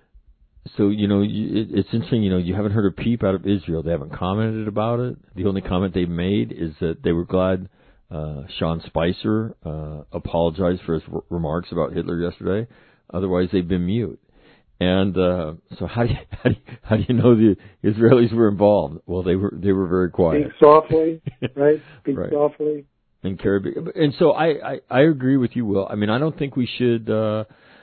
so, you know, it, it's interesting, you know, you haven't heard a peep out of Israel. They haven't commented about it. The only comment they've made is that they were glad Uh, Sean Spicer uh, apologized for his r- remarks about Hitler yesterday. Otherwise, they've been mute. And uh, so, how do you, how do you, how do you know the Israelis were involved? Well, they were they were very quiet. Speak softly, right? Speak right. softly. And Caribbean. And so, I, I, I agree with you, Will. I mean, I don't think we should. Uh,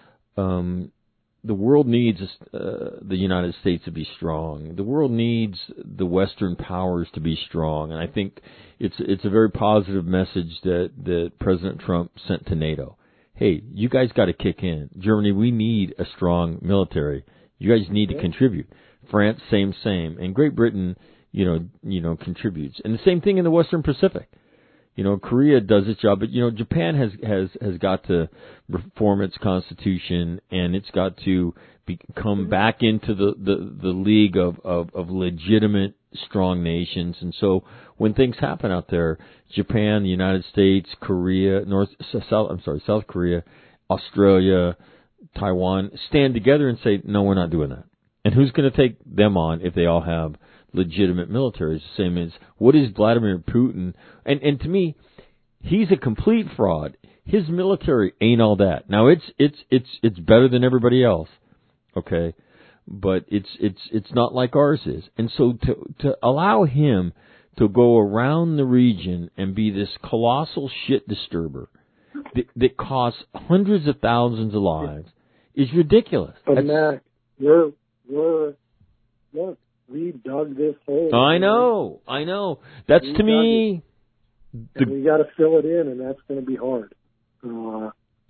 um, the world needs uh, the United States to be strong. The world needs the Western powers to be strong, and I think it's it's a very positive message that, that President Trump sent to NATO. Hey, you guys got to kick in. Germany, we need a strong military. You guys need to contribute. France, same, same, and Great Britain, you know, you know, contributes, and the same thing in the Western Pacific. You know, Korea does its job, but, you know, Japan has, has, has got to reform its constitution, and it's got to be, come back into the, the, the league of, of, of legitimate, strong nations. And so when things happen out there, Japan, the United States, Korea, North, South, I'm sorry, South Korea, Australia, Taiwan, stand together and say, no, we're not doing that. And who's going to take them on if they all have legitimate militaries? The same as, what is Vladimir Putin? And and to me, he's a complete fraud. His military ain't all that. Now it's it's it's it's better than everybody else, okay, but it's it's it's not like ours is. And so to to allow him to go around the region and be this colossal shit disturber that, that costs hundreds of thousands of lives is ridiculous. But Mac, we're we're look. We dug this hole. I know, I know. That's we to me. The, we got to fill it in, and that's going to be hard. Uh,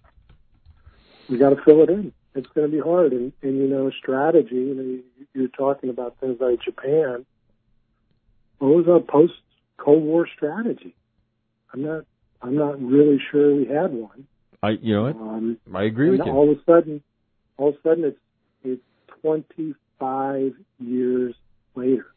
we got to fill it in. It's going to be hard, and, and you know, strategy. You know, you're talking about things like Japan. what was our post-Cold War strategy? I'm not, I'm not really sure we had one. I, you know what? Um, I agree with you. All of a sudden, all of a sudden, it's it's twenty-five years later,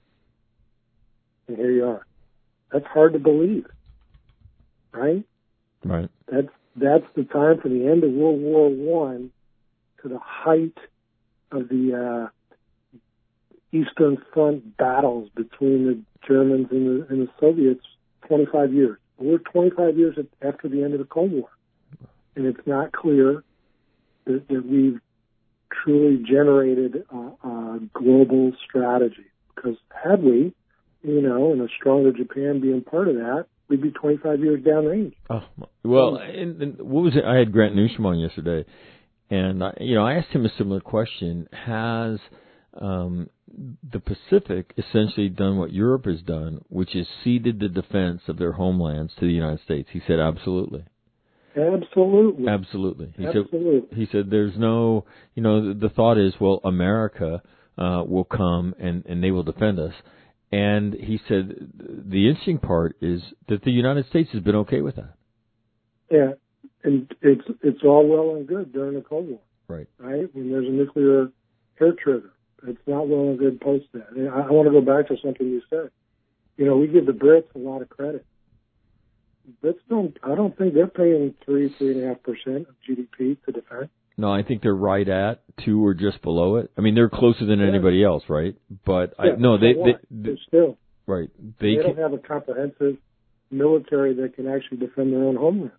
and here you are. That's hard to believe, right? Right. That's that's the time from the end of World War One to the height of the uh, Eastern Front battles between the Germans and the, and the Soviets. twenty-five years. We're twenty-five years after the end of the Cold War. And it's not clear that, that we've truly generated a, a global strategy. Because had we, you know, and a stronger Japan being part of that, we'd be twenty-five years downrange. Oh, well, and, and what was it? I had Grant Newsham on yesterday, and I, you know, I asked him a similar question: Has um, the Pacific essentially done what Europe has done, which is ceded the defense of their homelands to the United States? He said, absolutely. Absolutely. Absolutely. He Absolutely. said, he said, there's no, you know, the, the thought is, well, America uh, will come and, and they will defend us. And he said, the interesting part is that the United States has been okay with that. Yeah. And it's, it's all well and good during the Cold War. Right. Right? When there's a nuclear hair trigger. It's not well and good post that. And I, I want to go back to something you said. You know, we give the Brits a lot of credit. Brits don't, I don't think they're paying three, three and a half percent of G D P to defense. No, I think they're right at two or just below it. I mean, they're closer than yeah. anybody else, right? But yeah, I no, they, they, they still right. They, they can, don't have a comprehensive military that can actually defend their own homeland.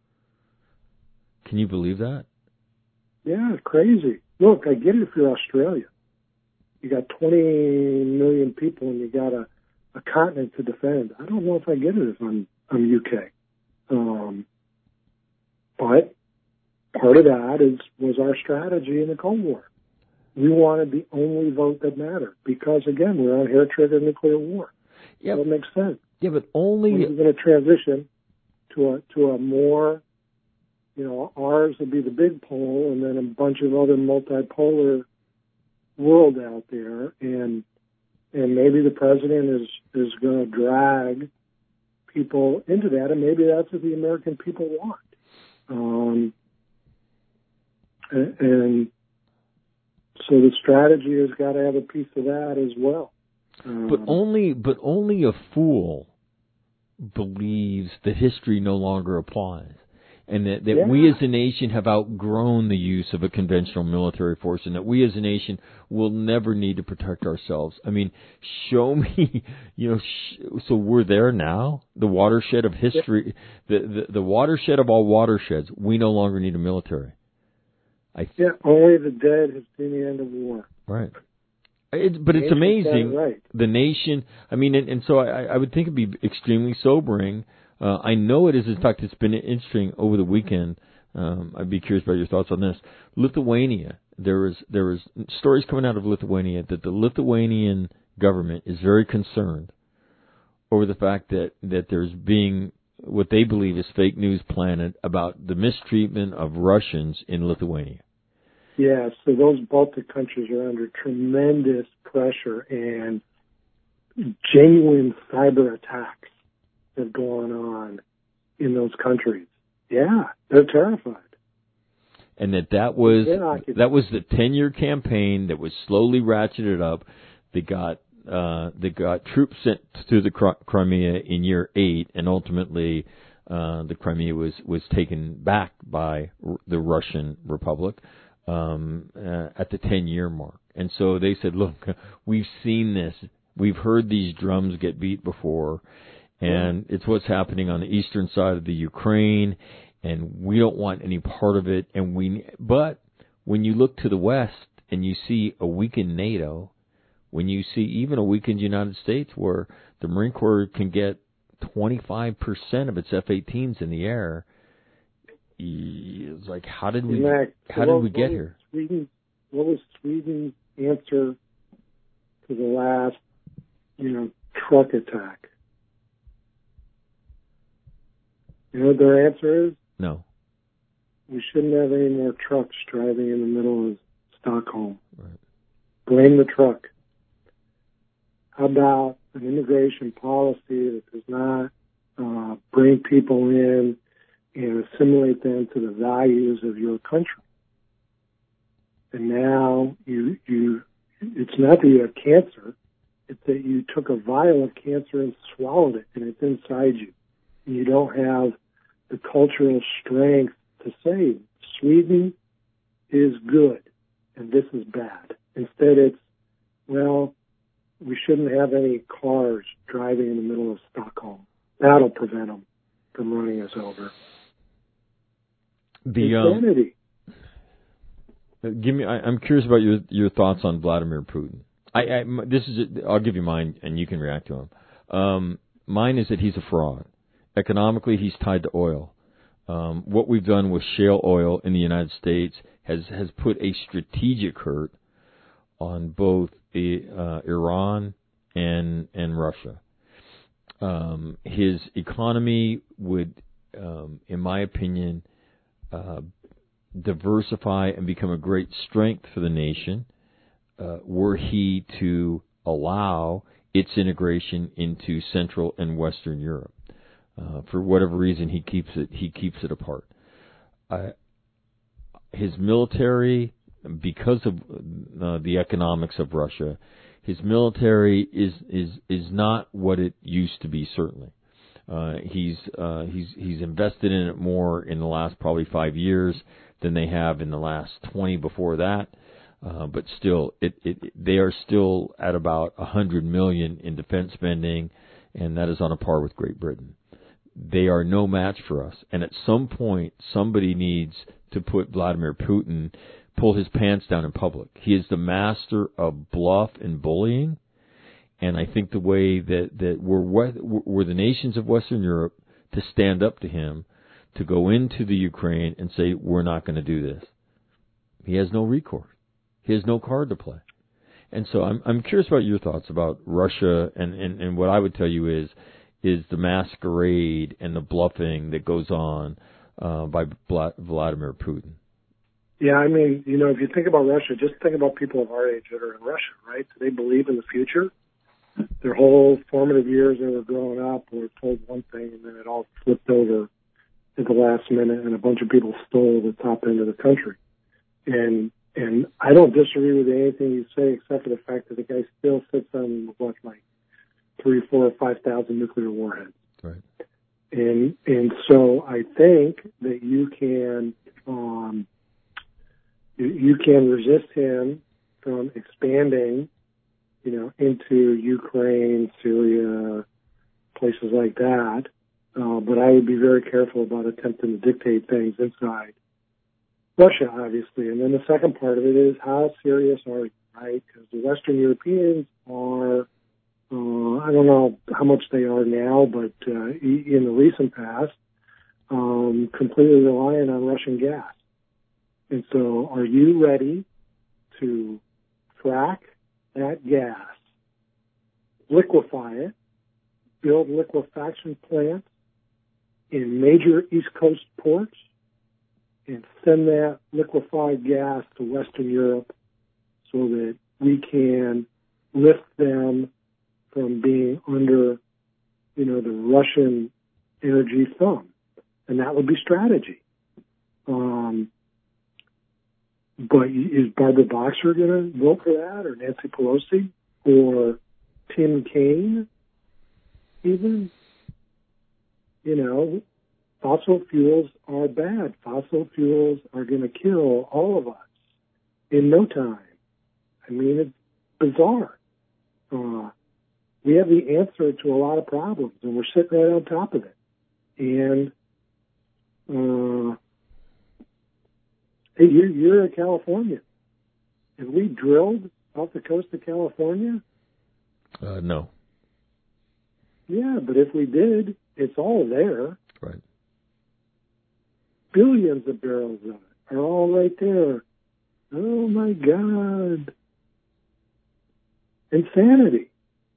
Can you believe that? Yeah, crazy. Look, I get it if you're Australia. You got twenty million people and you got a, a continent to defend. I don't know if I get it if I'm I'm U K. Um, but part of that is was our strategy in the Cold War. We wanted the only vote that mattered because, again, we're on hair trigger nuclear war. Yeah, that makes sense. Yeah, but only we're going to transition to a to a more, you know, ours will be the big pole, and then a bunch of other multipolar world out there, and and maybe the president is is going to drag people into that, and maybe that's what the American people want. Um, and, and so the strategy has got to have a piece of that as well. Um, but only, but only a fool believes that history no longer applies, and that, that yeah. we as a nation have outgrown the use of a conventional military force, and that we as a nation will never need to protect ourselves. I mean, show me, you know, sh- so we're there now, the watershed of history, yeah. the, the the watershed of all watersheds. We no longer need a military. I th- yeah, only the dead have seen the end of war. Right. It, but it's amazing, right. the nation, I mean, and, and so I, I would think it'd be extremely sobering. Uh, I know it is. In fact, it's been interesting over the weekend. Um, I'd be curious about your thoughts on this. Lithuania, there was there was stories coming out of Lithuania that the Lithuanian government is very concerned over the fact that, that there's being what they believe is fake news planted about the mistreatment of Russians in Lithuania. Yeah, so those Baltic countries are under tremendous pressure, and genuine cyber attacks have gone on in those countries. Yeah, they're terrified. And that that was that was the ten-year campaign that was slowly ratcheted up. They got uh, they got troops sent to the Crimea in year eight, and ultimately uh, the Crimea was was taken back by the Russian Republic. Um, uh, at the ten-year mark. And so they said, look, we've seen this. We've heard these drums get beat before, and it's what's happening on the eastern side of the Ukraine, and we don't want any part of it. And we, but when you look to the west and you see a weakened NATO, when you see even a weakened United States where the Marine Corps can get twenty-five percent of its F eighteens in the air, it's like, how did we Mac, how what, did we get here? Sweden, what was Sweden's answer to the last, you know, truck attack? You know what their answer is? No. We shouldn't have any more trucks driving in the middle of Stockholm. Right. Blame the truck. How about an immigration policy that does not uh, bring people in and assimilate them to the values of your country. And now you, you, it's not that you have cancer, it's that you took a vial of cancer and swallowed it, and it's inside you. And you don't have the cultural strength to say, Sweden is good, and this is bad. Instead, it's, well, we shouldn't have any cars driving in the middle of Stockholm. That'll prevent them from running us over. The, Insanity. Um, give me. I, I'm curious about your your thoughts on Vladimir Putin. I, I this is. I'll give you mine, and you can react to him. Um, mine is that he's a fraud. Economically, he's tied to oil. Um, what we've done with shale oil in the United States has has put a strategic hurt on both uh, Iran and and Russia. Um, his economy would, um, in my opinion, uh, diversify and become a great strength for the nation uh, were he to allow its integration into Central and Western Europe. Uh, for whatever reason, he keeps it he keeps it apart. Uh, his military, because of uh, the economics of Russia, his military is is is not what it used to be. Certainly, uh, he's uh, he's he's invested in it more in the last probably five years than they have in the last twenty before that. Uh, but still, it, it they are still at about a hundred million in defense spending, and that is on a par with Great Britain. They are no match for us, and at some point, somebody needs to put Vladimir Putin, pull his pants down in public. He is the master of bluff and bullying, and I think the way that that we're we're the nations of Western Europe to stand up to him, to go into the Ukraine and say we're not going to do this. He has no recourse. He has no card to play. And so I'm I'm curious about your thoughts about Russia, and, and, and what I would tell you is is the masquerade and the bluffing that goes on uh, by Vladimir Putin. Yeah, I mean, you know, if you think about Russia, just think about people of our age that are in Russia, right? Do they believe in the future? Their whole formative years they were growing up were told one thing, and then it all flipped over at the last minute, and a bunch of people stole the top end of the country. And and I don't disagree with anything you say, except for the fact that the guy still sits on, what, like three, four, or five thousand nuclear warheads. Right. And and so I think that you can um, you, you can resist him from expanding, you know, into Ukraine, Syria, places like that. Uh, but I would be very careful about attempting to dictate things inside Russia, obviously. And then the second part of it is, how serious are you, right? Because the Western Europeans are, uh, I don't know how much they are now, but uh, in the recent past, um, completely reliant on Russian gas. And so are you ready to frack that gas, liquefy it, build liquefaction plants in major East Coast ports, and send that liquefied gas to Western Europe so that we can lift them from being under, you know, the Russian energy thumb? And that would be strategy. Um, but is Barbara Boxer going to vote for that, or Nancy Pelosi, or Tim Kaine even? You know, fossil fuels are bad. Fossil fuels are going to kill all of us in no time. I mean, it's bizarre. Uh, we have the answer to a lot of problems, and we're sitting right on top of it. And uh, hey, you're, you're a Californian. Have we drilled off the coast of California? Uh, no. Yeah, but if we did, it's all there. Right. Billions of barrels of it are all right there. Oh, my God. Insanity.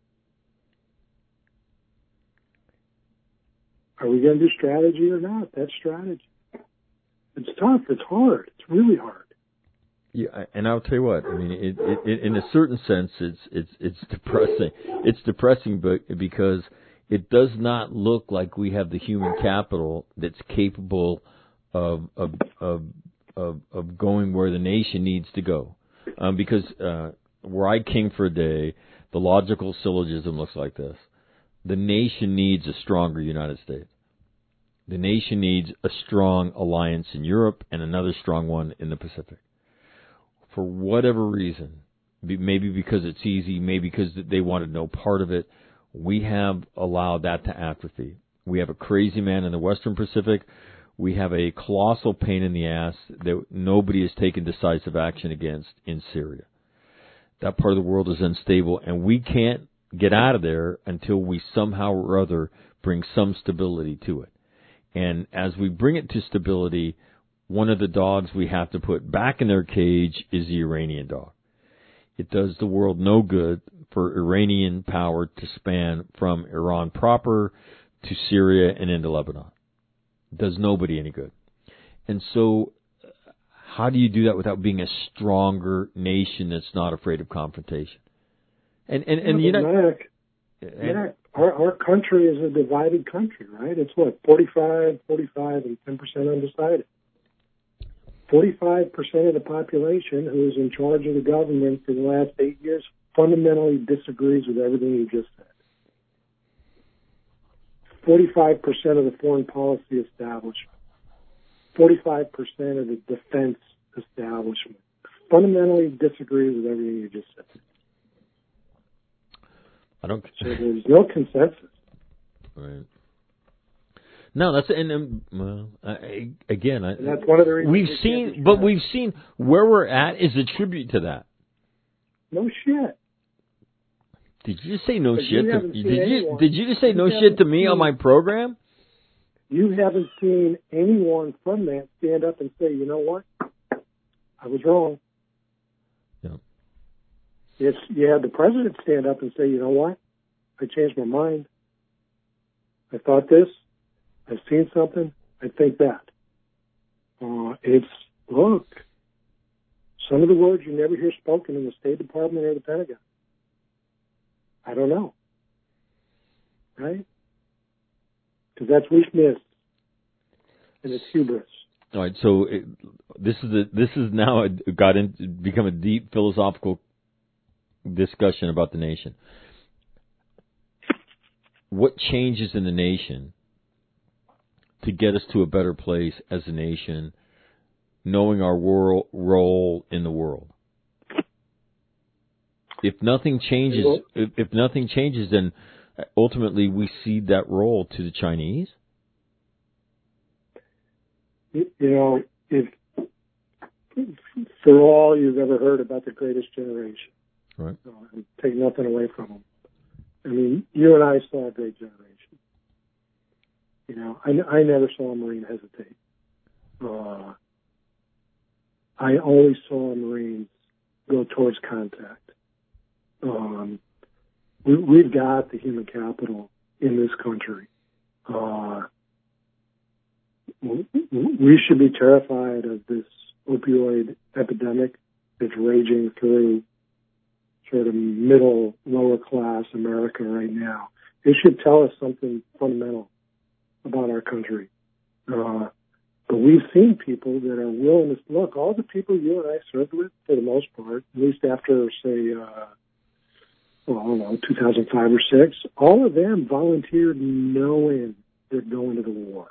Are we going to do strategy or not? That's strategy. It's tough. It's hard. It's really hard. Yeah, and I'll tell you what. I mean, it, it, it, in a certain sense, it's it's it's depressing. It's depressing, but because it does not look like we have the human capital that's capable of of of of, of going where the nation needs to go. Um, because uh, were I king for a day, the logical syllogism looks like this: the nation needs a stronger United States. The nation needs a strong alliance in Europe and another strong one in the Pacific. For whatever reason, maybe because it's easy, maybe because they wanted no part of it, we have allowed that to atrophy. We have a crazy man in the Western Pacific. We have a colossal pain in the ass that nobody has taken decisive action against in Syria. That part of the world is unstable, and we can't get out of there until we somehow or other bring some stability to it. And as we bring it to stability, one of the dogs we have to put back in their cage is the Iranian dog. It does the world no good for Iranian power to span from Iran proper to Syria and into Lebanon. It does nobody any good. And so how do you do that without being a stronger nation that's not afraid of confrontation? And and, and yeah, you know, Mac, and, Mac, our, our country is a divided country, right? It's what, forty-five, forty-five, and ten percent undecided. forty-five percent of the population who is in charge of the government for the last eight years fundamentally disagrees with everything you just said. forty-five percent of the foreign policy establishment, forty-five percent of the defense establishment fundamentally disagree with everything you just said. I don't. So there's no consensus. Right. No, that's and um, well, I, again, I, and that's one of the reasons we've seen, but we've seen where we're at is a tribute to that. No shit. Did you just say no but shit? You to, did anyone, you did you just say you no shit to me seen, on my program? You haven't seen anyone from that stand up and say, you know what, I was wrong. Yeah. It's, you had the president stand up and say, you know what, I changed my mind. I thought this. I've seen something. I think that. Uh, it's, look, some of the words you never hear spoken in the State Department or the Pentagon. I don't know. Right? Because that's weakness. And it's hubris. All right, so it, this is a, this is now a, got into become a deep philosophical discussion about the nation. What changes in the nation to get us to a better place as a nation, knowing our world, role in the world? If nothing changes, if, if nothing changes, then ultimately we cede that role to the Chinese. You know, if for all you've ever heard about the Greatest Generation, right? Uh, and take nothing away from them. I mean, you and I saw a great generation. You know, I, I never saw a Marine hesitate. Uh, I always saw a Marine go towards contact. Um, we, we've got the human capital in this country. Uh, we should be terrified of this opioid epidemic that's raging through sort of middle, lower class America right now. It should tell us something fundamental about our country. Uh, but we've seen people that are willing to look, all the people you and I served with, for the most part, at least after, say, uh, well, I don't know, two thousand five or six, all of them volunteered knowing they're going to the war.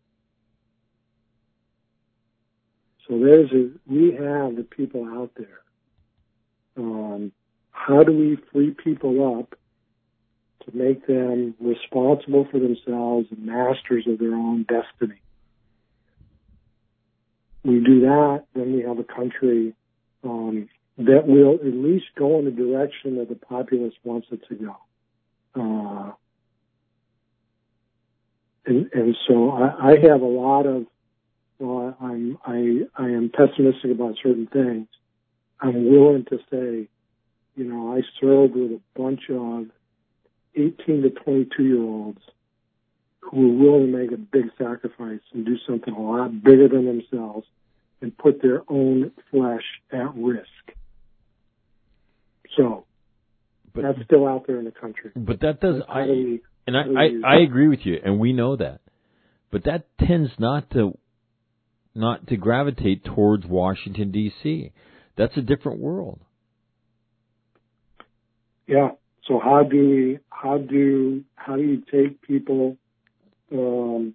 So there's a, we have the people out there. Um, how do we free people up to make them responsible for themselves and masters of their own destiny? We do that, then we have a country um, that will at least go in the direction that the populace wants it to go. Uh, and, and so I, I have a lot of, well, I'm, I, I am pessimistic about certain things. I'm willing to say, you know, I served with a bunch of eighteen to twenty-two year olds who were willing to make a big sacrifice and do something a lot bigger than themselves and put their own flesh at still out there in the country. But that does, How I, do we, and I, do we I, use I that? agree with you, and we know that. But that tends not to, not to gravitate towards Washington, D C. That's a different world. Yeah. So how do we, how do, how do you take people, um,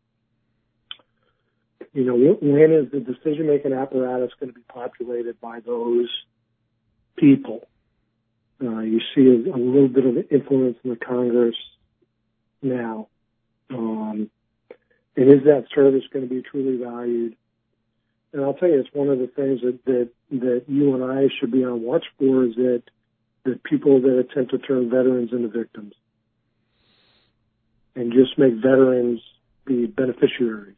you know, when is the decision-making apparatus going to be populated by those people? Uh, you see a, a little bit of influence in the Congress now. Um, and is that service going to be truly valued? And I'll tell you, it's one of the things that, that, that you and I should be on watch for is that, that people that attempt to turn veterans into victims and just make veterans the beneficiaries.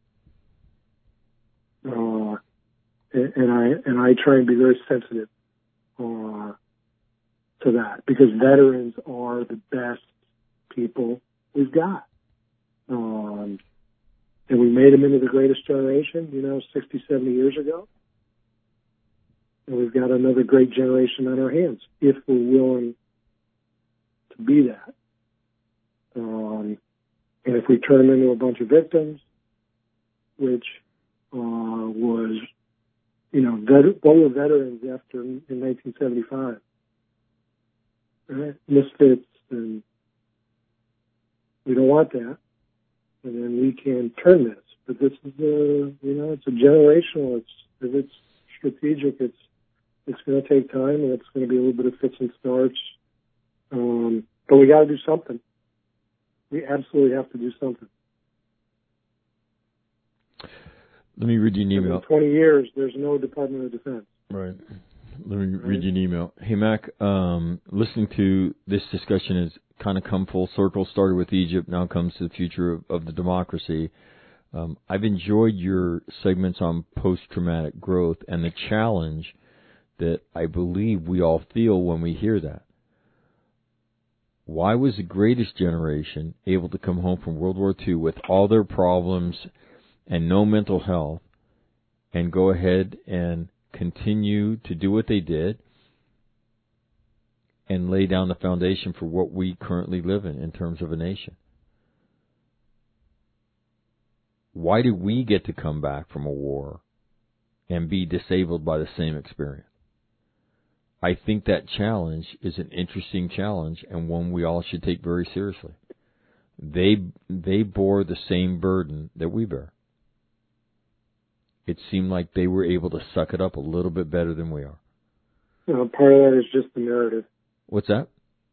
Uh, and, and I and I try and be very sensitive uh, to that because veterans are the best people we've got. Um, and we made them into the greatest generation, you know, sixty, seventy years ago. And we've got another great generation on our hands if we're willing to be that. Um, and if we turn them into a bunch of victims, which uh, was, you know, vet- what were veterans after in nineteen seventy-five? Right? Misfits, and we don't want that. And then we can turn this. But this is a, you know, it's a generational. It's if it's strategic, it's it's going to take time, and it's going to be a little bit of fits and starts. Um, but we got to do something. We absolutely have to do something. Let me read you an email. In twenty years, there's no Department of Defense. Right. Let me right. read you an email. Hey, Mac, um, listening to this discussion has kind of come full circle. Started with Egypt, now comes to the future of, of the democracy. Um, I've enjoyed your segments on post-traumatic growth and the challenge that I believe we all feel when we hear that. Why was the greatest generation able to come home from World War Two with all their problems and no mental health and go ahead and continue to do what they did and lay down the foundation for what we currently live in in terms of a nation? Why do we get to come back from a war and be disabled by the same experience? I think that challenge is an interesting challenge and one we all should take very seriously. They they bore the same burden that we bear. It seemed like they were able to suck it up a little bit better than we are. You know, part of that is just the narrative. What's that?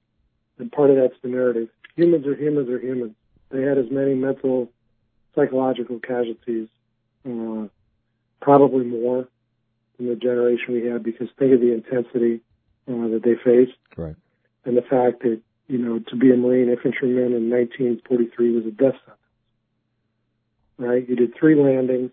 And part of that's the narrative. Humans are humans are humans. They had as many mental, psychological casualties, uh, probably more than the generation we had, because think of the intensity uh, that they faced. Right. And the fact that, you know, to be a Marine infantryman in nineteen forty-three was a death sentence. Right? You did three landings,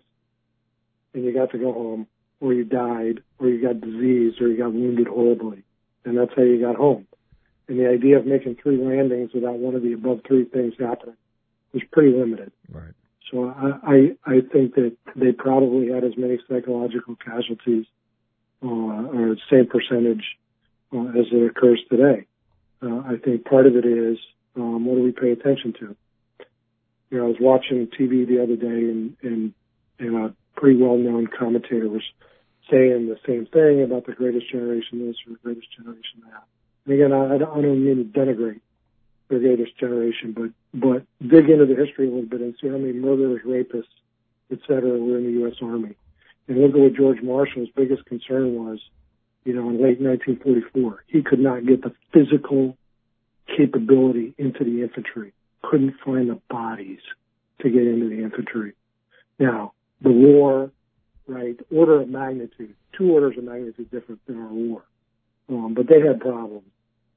and you got to go home, or you died, or you got diseased, or you got wounded horribly. And that's how you got home. And the idea of making three landings without one of the above three things happening was pretty limited. Right. So I, I, I think that they probably had as many psychological casualties, uh, or the same percentage uh, as it occurs today. Uh, I think part of it is, um, what do we pay attention to? You know, I was watching T V the other day, and, and, and a pretty well-known commentator was saying the same thing about the greatest generation this or the greatest generation that. And again, I, I don't mean to denigrate the greatest generation, but, but dig into the history a little bit and see how many murderers, rapists, et cetera, were in the U S Army. And look at what George Marshall's biggest concern was, you know, in late nineteen forty-four. He could not get the physical capability into the infantry, couldn't find the bodies to get into the infantry. Now, the war, right, order of magnitude, two orders of magnitude different than our war. Um, but they had problems.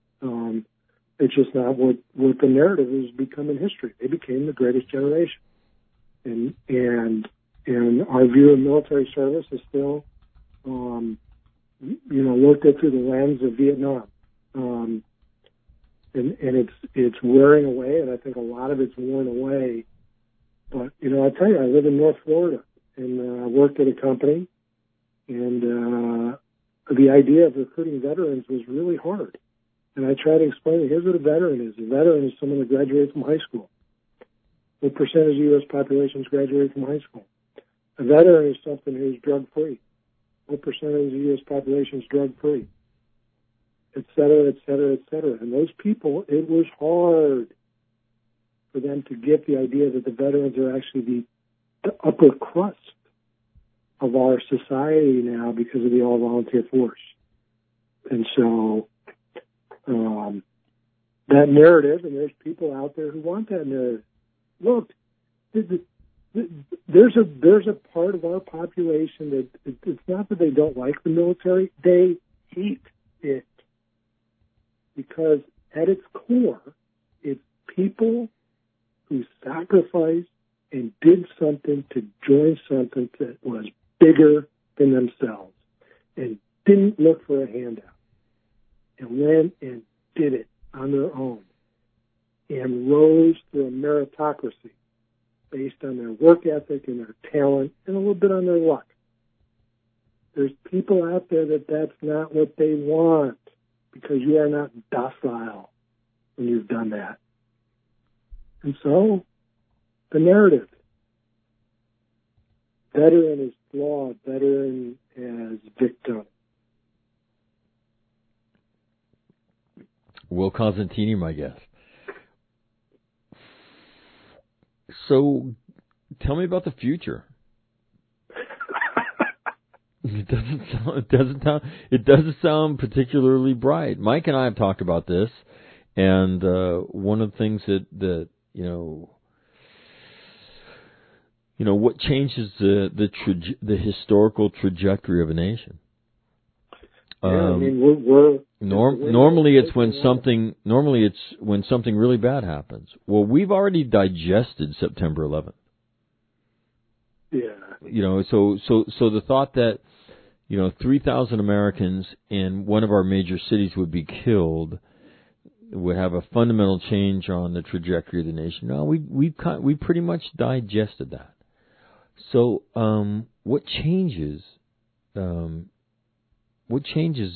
Um, It's just not what, what the narrative has become in history. They became the greatest generation. And, and, and our view of military service is still, um, you know, looked at through the lens of Vietnam. Um, and, and it's, it's wearing away, and I think a lot of it's worn away. But, you know, I tell you, I live in North Florida, and uh, I worked at a company, and, uh, the idea of recruiting veterans was really hard. And I try to explain it. Here's what a veteran is. A veteran is someone that graduated from high school. What percentage of the U S population has graduated from high school? A veteran is something who's drug-free. What percentage of the U S population is drug-free? Et cetera, et cetera, et cetera. And those people, it was hard for them to get the idea that the veterans are actually the, the upper crust of our society now because of the all-volunteer force. And so um, that narrative, and there's people out there who want that narrative. Look, there's a there's a part of our population that it, it's not that they don't like the military, they hate it. Because at its core, it's people who sacrificed and did something to join something that was bigger than themselves and didn't look for a handout and went and did it on their own and rose through a meritocracy based on their work ethic and their talent and a little bit on their luck. There's people out there that that's not what they want because you are not docile when you've done that. And so, the narrative. Veteran is flawed. Veteran as victim. Will Cosentini, my guest. So, tell me about the future. It doesn't sound. It doesn't sound. It doesn't sound particularly bright. Mike and I have talked about this, and uh, one of the things that that you know, you know, what changes the the traje- the historical trajectory of a nation. Yeah, um, I mean, we're, we're, norm, we're normally it's when something. Normally it's when something really bad happens. Well, we've already digested September eleventh. Yeah. You know, so so so the thought that, you know, three thousand Americans in one of our major cities would be killed would have a fundamental change on the trajectory of the nation. No, we we we pretty much digested that. So, um, what changes? Um, what changes?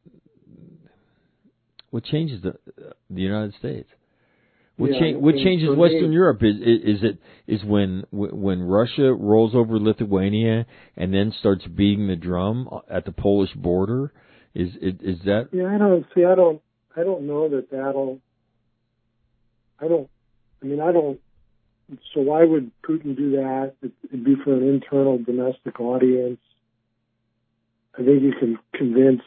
What changes the the United States? What, yeah, cha- what changes me, Western Europe? Is, is, is it is when when Russia rolls over Lithuania and then starts beating the drum at the Polish border? Is is, is that? Yeah, I don't see. I don't. I don't know that that'll. I don't. I mean, I don't. So why would Putin do that? It'd be for an internal domestic audience. I think you can convince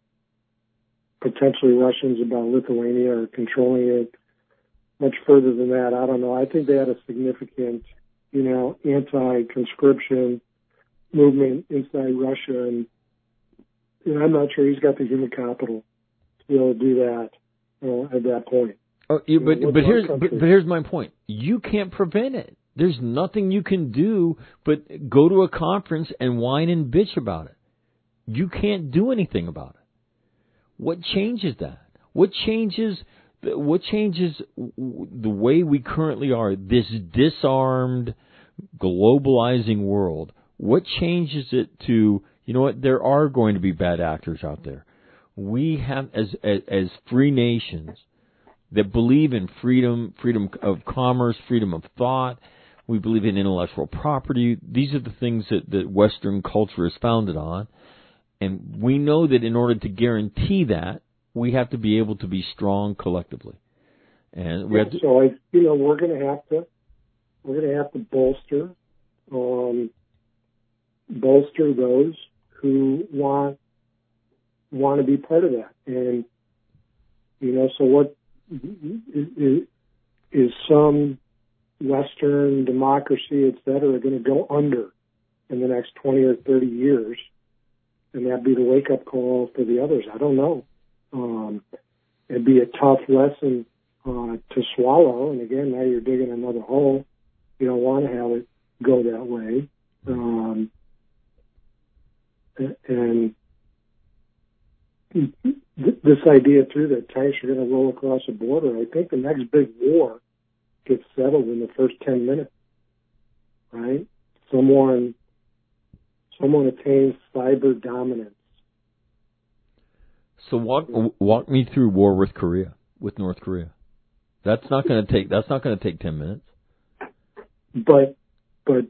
potentially Russians about Lithuania or controlling it. Much further than that, I don't know. I think they had a significant, you know, anti-conscription movement inside Russia, and, and I'm not sure he's got the human capital to be able to do that, you know, at that point. Oh, you, but but here's but, but here's my point. You can't prevent it. There's nothing you can do but go to a conference and whine and bitch about it. You can't do anything about it. What changes that? What changes? What changes the way we currently are, this disarmed, globalizing world? What changes it to, you know what, there are going to be bad actors out there. We have, as as, as free nations that believe in freedom, freedom of commerce, freedom of thought, we believe in intellectual property. These are the things that, that Western culture is founded on. And we know that in order to guarantee that, we have to be able to be strong collectively, and we yeah, have to. So I, you know, we're going to have to, we're going to have to bolster, um, bolster those who want want to be part of that, and you know, so what is, is some Western democracy, et cetera, going to go under in the next twenty or thirty years, and that be the wake up call for the others? I don't know. Um, it'd be a tough lesson uh, to swallow. And again, now you're digging another hole. You don't want to have it go that way. Um, and this idea, too, that tanks are going to roll across the border, I think the next big war gets settled in the first ten minutes, right? Someone, someone attains cyber dominance. So walk walk me through war with Korea, with North Korea. That's not going to take. That's not going to take ten minutes. But, but,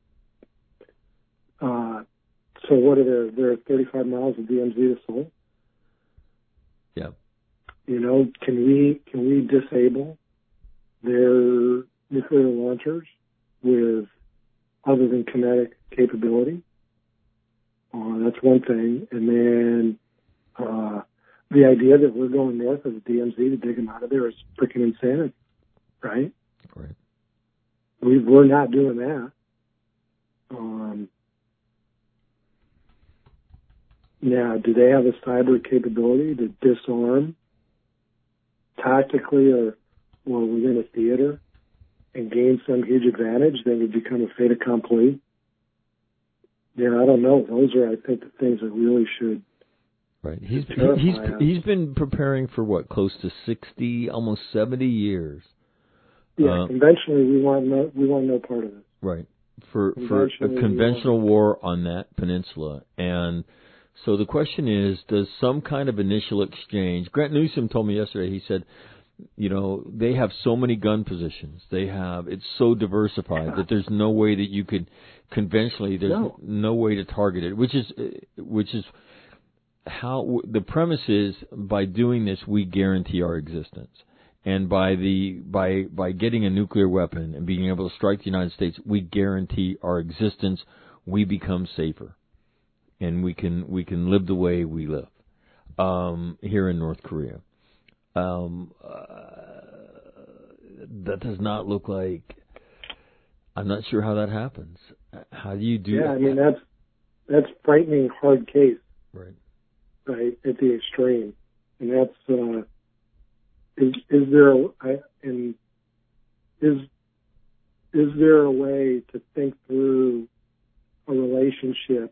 uh, so what are there? There are thirty-five miles of D M Z to Seoul. Yeah. You know, can we can we disable their nuclear launchers with other than kinetic capability? Uh, that's one thing. And then uh, the idea that we're going north of the D M Z to dig them out of there is freaking insanity, right? Right. We, we're not doing that. Um, now, do they have a cyber capability to disarm tactically or, or within a theater and gain some huge advantage that would become a fait accompli? Yeah, I don't know. Those are, I think, the things that really should. Right. He's he's us. he's been preparing for what, close to sixty, almost seventy years. Yeah, uh, conventionally we want no we want no part of this. Right. For for a conventional war on that peninsula, and so the question is, does some kind of initial exchange? Grant Newsom told me yesterday. He said, you know, they have so many gun positions. They have it's so diversified that there's no way that you could conventionally. There's no, no way to target it, which is which is how the premise is. By doing this, we guarantee our existence, and by the by by getting a nuclear weapon and being able to strike the United States, we guarantee our existence. We become safer, and we can we can live the way we live um, here in North Korea. Um, uh, that does not look like. I'm not sure how that happens. How do you do? Yeah, that? I mean that's that's frightening hard case. Right. Right at the extreme, and that's uh, is is there a, I, and is is there a way to think through a relationship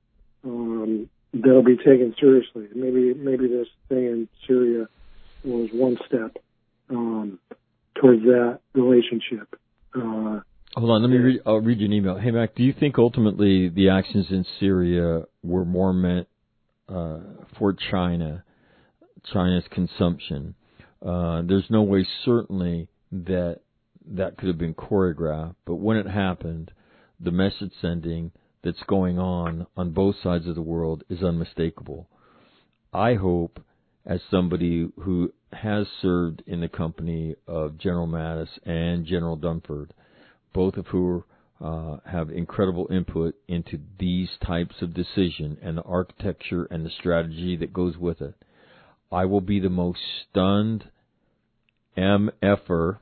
um, that'll be taken seriously? Maybe maybe this thing in Syria was one step um, towards that relationship. Uh, Hold on, let me read. I'll read you an email. Hey, Mac, do you think ultimately the actions in Syria were more meant uh, for China, China's consumption? Uh, there's no way, certainly, that that could have been choreographed. But when it happened, the message sending that's going on on both sides of the world is unmistakable. I hope, as somebody who has served in the company of General Mattis and General Dunford, both of whom uh, have incredible input into these types of decision and the architecture and the strategy that goes with it, I will be the most stunned M F-er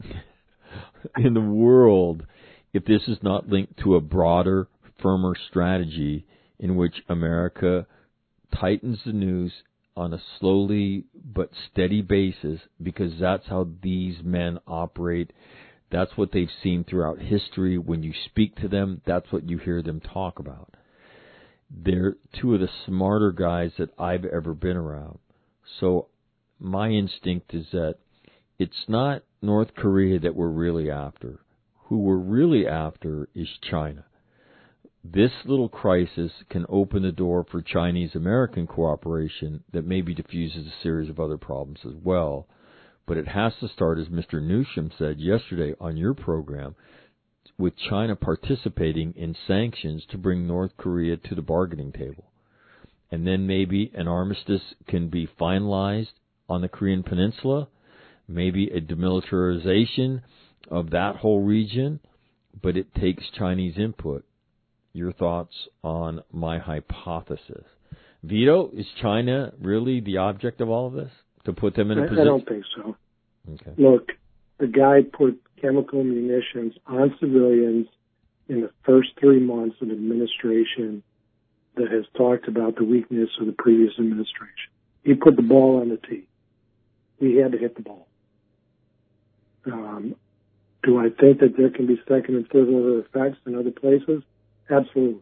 in the world if this is not linked to a broader, firmer strategy in which America tightens the noose on a slowly but steady basis, because that's how these men operate. That's what they've seen throughout history. When you speak to them, that's what you hear them talk about. They're two of the smarter guys that I've ever been around. So my instinct is that it's not North Korea that we're really after. Who we're really after is China. This little crisis can open the door for Chinese-American cooperation that maybe diffuses a series of other problems as well. But it has to start, as Mister Newsom said yesterday on your program, with China participating in sanctions to bring North Korea to the bargaining table. And then maybe an armistice can be finalized on the Korean Peninsula, maybe a demilitarization of that whole region, but it takes Chinese input. Your thoughts on my hypothesis? Vito, is China really the object of all of this? To put them in a I, position? I don't think so. Okay. Look, the guy put chemical munitions on civilians in the first three months of administration that has talked about the weakness of the previous administration. He put the ball on the tee. We had to hit the ball. Um, do I think that there can be second and third order effects in other places? Absolutely.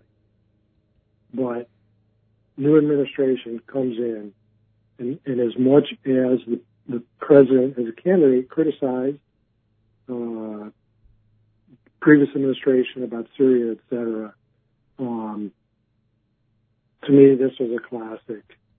But new administration comes in, and, and as much as the, the president, as a candidate, criticized uh, previous administration about Syria, et cetera, um, to me, this was a classic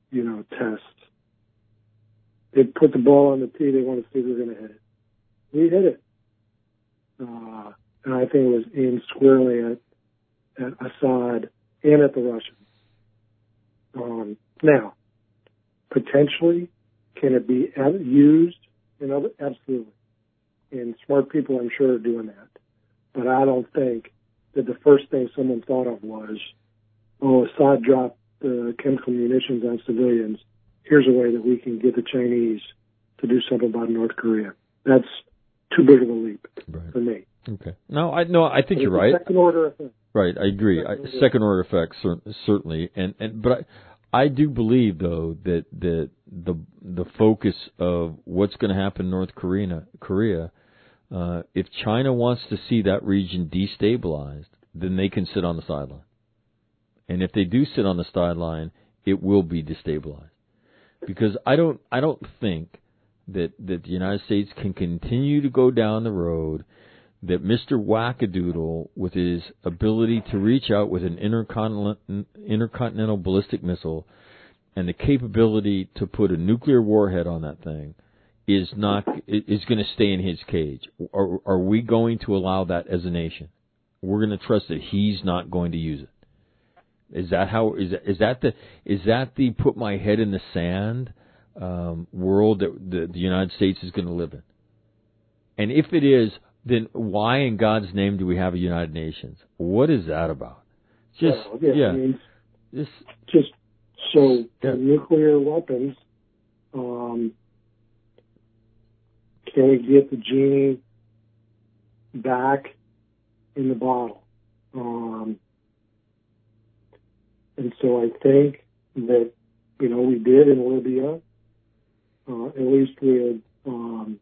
you know, test. They put the ball on the tee. They want to see if we're going to hit it. We hit it. Uh, and I think it was aimed squarely at, at Assad and at the Russians. Um, now, potentially, can it be used? You know, absolutely. And smart people, I'm sure, are doing that. But I don't think that the first thing someone thought of was, oh, Assad dropped uh, chemical munitions on civilians. Here's a way that we can get the Chinese to do something about North Korea. That's too big of a leap right. for me. Okay. No, I no, I think but you're right. Second order effect. Right, I agree. Second, I, second order effects certainly, and and but I, I do believe though that that the the focus of what's going to happen in North Korea, Korea, uh, if China wants to see that region destabilized, then they can sit on the sideline, and if they do sit on the sideline, it will be destabilized, because I don't I don't think that that the United States can continue to go down the road that Mister Wackadoodle, with his ability to reach out with an intercontinental, intercontinental ballistic missile and the capability to put a nuclear warhead on that thing, is not is going to stay in his cage. Are, are we going to allow that as a nation? We're going to trust that he's not going to use it. Is that how? Is that, is that the is that the put my head in the sand um, world that the, the United States is going to live in? And if it is, then why in God's name do we have a United Nations? What is that about? Just well, yeah, yeah, I mean, just just so yeah. nuclear weapons. Um, can we get the genie back in the bottle? Um, and so I think that you know we did in Libya, uh, at least with. Um,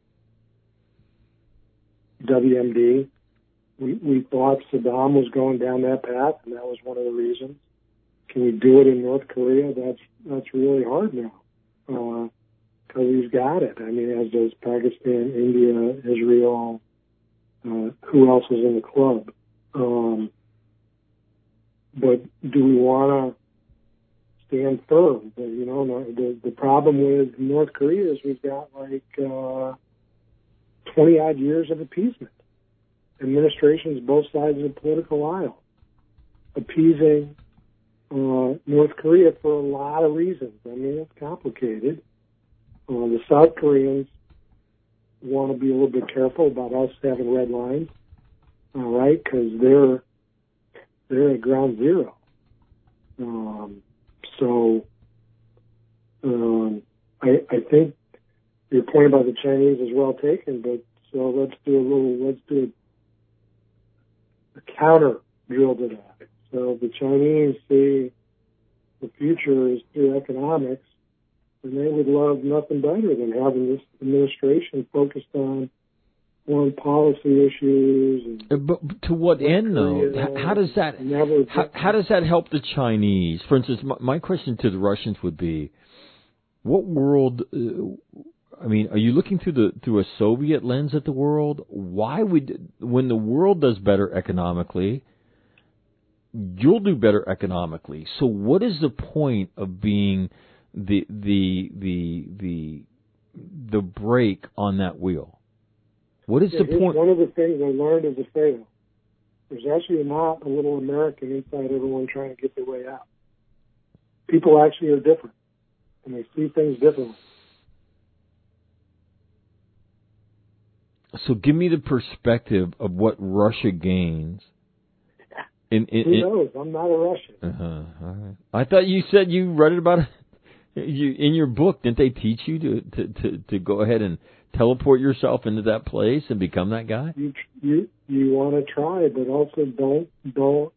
W M D. We, we thought Saddam was going down that path, and that was one of the reasons. Can we do it in North Korea? That's that's really hard now, because uh, he's got it. I mean, as does Pakistan, India, Israel. Uh, who else is in the club? Um, but do we want to stand firm? But, you know, the the problem with North Korea is we've got like. Uh, twenty-odd years of appeasement. Administrations both sides of the political aisle appeasing uh, North Korea for a lot of reasons. I mean, it's complicated. Uh, the South Koreans want to be a little bit careful about us having red lines, all right, because they're, they're at ground zero. Um, so um, I, I think your point about the Chinese is well taken, but so let's do a little, let's do a, a counter drill to that. So the Chinese see the future is through economics, and they would love nothing better than having this administration focused on foreign policy issues. And but to what end, though? How does that how, how does that help the Chinese? For instance, my, my question to the Russians would be, what world? Uh, I mean, are you looking through the through a Soviet lens at the world? Why would, when the world does better economically, you'll do better economically. So, what is the point of being the the the the the brake on that wheel? What is yeah, the point? One of the things I learned as a failure, there's actually not a little American inside everyone trying to get their way out. People actually are different, and they see things differently. So give me the perspective of what Russia gains. In, in, Who knows? I'm not a Russian. Uh-huh. All right. I thought you said you read it about you in your book. Didn't they teach you to, to, to, to go ahead and teleport yourself into that place and become that guy? You you you want to try, but also don't don't.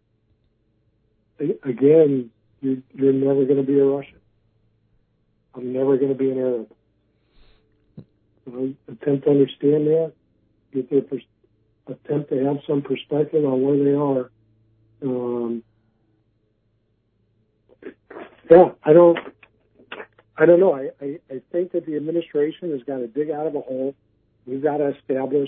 Again, you you're never going to be a Russian. I'm never going to be an Arab. So attempt to understand that. Get their pers- attempt to have some perspective on where they are. Um, yeah, I don't. I don't know. I, I, I think that the administration has got to dig out of a hole. We've got to establish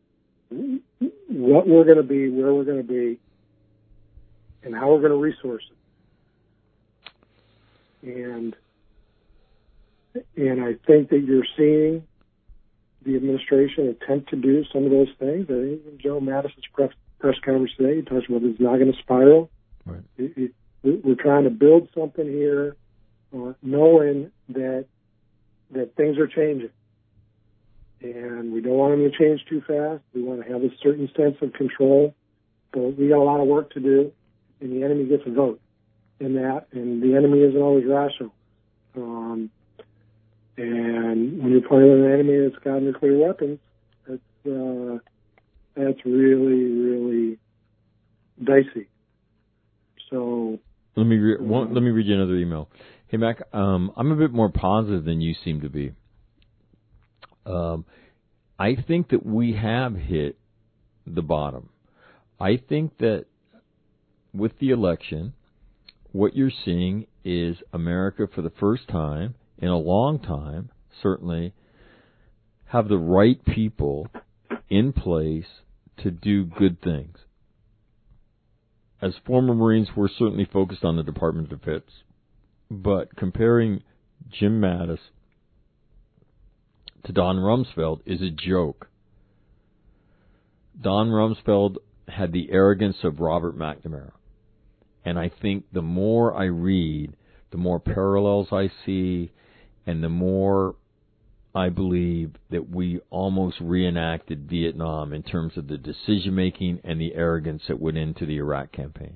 what we're going to be, where we're going to be, and how we're going to resource it. And And I think that you're seeing the administration attempt to do some of those things. I think in Joe Mattis's press, press conference today, he talks about it's not going to spiral. Right. It, it, we're trying to build something here, uh, knowing that that things are changing. And we don't want them to change too fast. We want to have a certain sense of control. But we got a lot of work to do, and the enemy gets a vote in that, and the enemy isn't always rational. Um, and when you're playing with an enemy that's got nuclear weapons, that's, uh, that's really, really dicey. So let me re- one, let me read you another email. Hey Mac, um, I'm a bit more positive than you seem to be. Um, I think that we have hit the bottom. I think that with the election, what you're seeing is America for the first time in a long time, certainly, have the right people in place to do good things. As former Marines, we're certainly focused on the Department of Defense, but comparing Jim Mattis to Don Rumsfeld is a joke. Don Rumsfeld had the arrogance of Robert McNamara. And I think the more I read, the more parallels I see, and the more I believe that we almost reenacted Vietnam in terms of the decision-making and the arrogance that went into the Iraq campaign.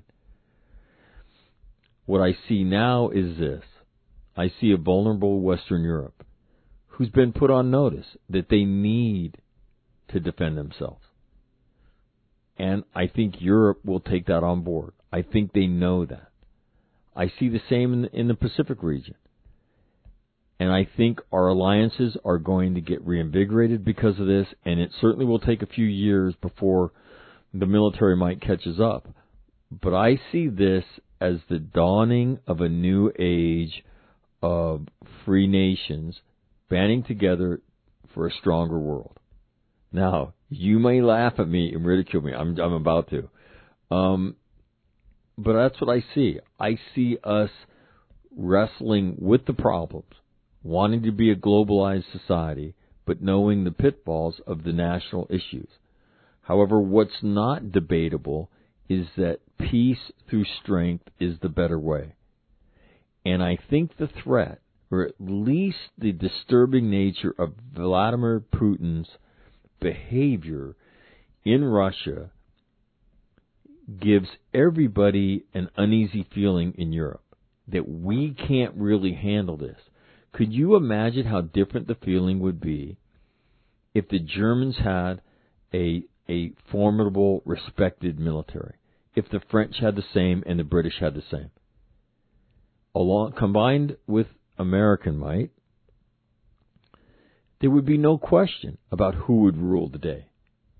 What I see now is this. I see a vulnerable Western Europe who's been put on notice that they need to defend themselves. And I think Europe will take that on board. I think they know that. I see the same in the, in the Pacific region. And I think our alliances are going to get reinvigorated because of this, and it certainly will take a few years before the military might catches up. But I see this as the dawning of a new age of free nations banding together for a stronger world. Now, you may laugh at me and ridicule me. I'm, I'm about to. Um, but that's what I see. I see us wrestling with the problems, wanting to be a globalized society, but knowing the pitfalls of the national issues. However, what's not debatable is that peace through strength is the better way. And I think the threat, or at least the disturbing nature of Vladimir Putin's behavior in Russia, gives everybody an uneasy feeling in Europe that we can't really handle this. Could you imagine how different the feeling would be if the Germans had a a formidable, respected military? If the French had the same and the British had the same? Along, combined with American might, there would be no question about who would rule the day.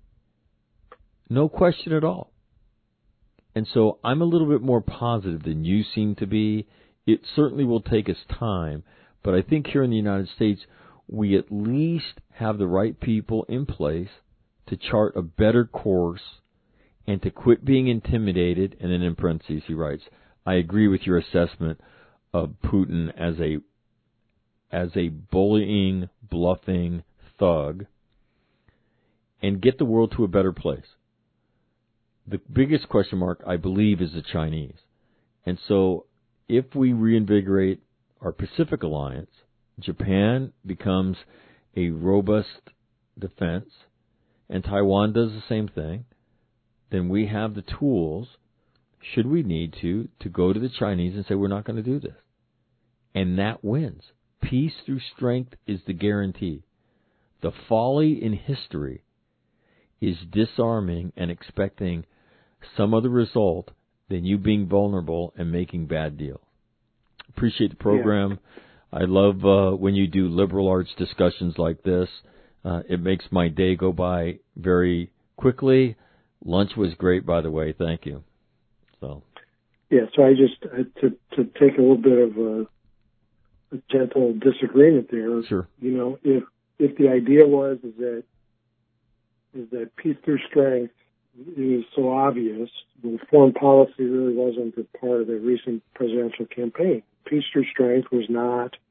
No question at all. And so I'm a little bit more positive than you seem to be. It certainly will take us time, but I think here in the United States, we at least have the right people in place to chart a better course and to quit being intimidated. And then in parentheses he writes, I agree with your assessment of Putin as a as a bullying, bluffing thug, and get the world to a better place. The biggest question mark, I believe, is the Chinese. And so if we reinvigorate our Pacific alliance, Japan becomes a robust defense, and Taiwan does the same thing, then we have the tools, should we need to, to go to the Chinese and say we're not going to do this. And that wins. Peace through strength is the guarantee. The folly in history is disarming and expecting some other result than you being vulnerable and making bad deals. Appreciate the program. Yeah. I love uh, when you do liberal arts discussions like this. Uh, it makes my day go by very quickly. Lunch was great, by the way. Thank you. So. Yeah, so I just, uh, to, to take a little bit of a, a gentle disagreement there. Sure. You know, if if the idea was is that is that peace through strength is so obvious, the foreign policy really wasn't a part of the recent presidential campaign. Peace through strength was not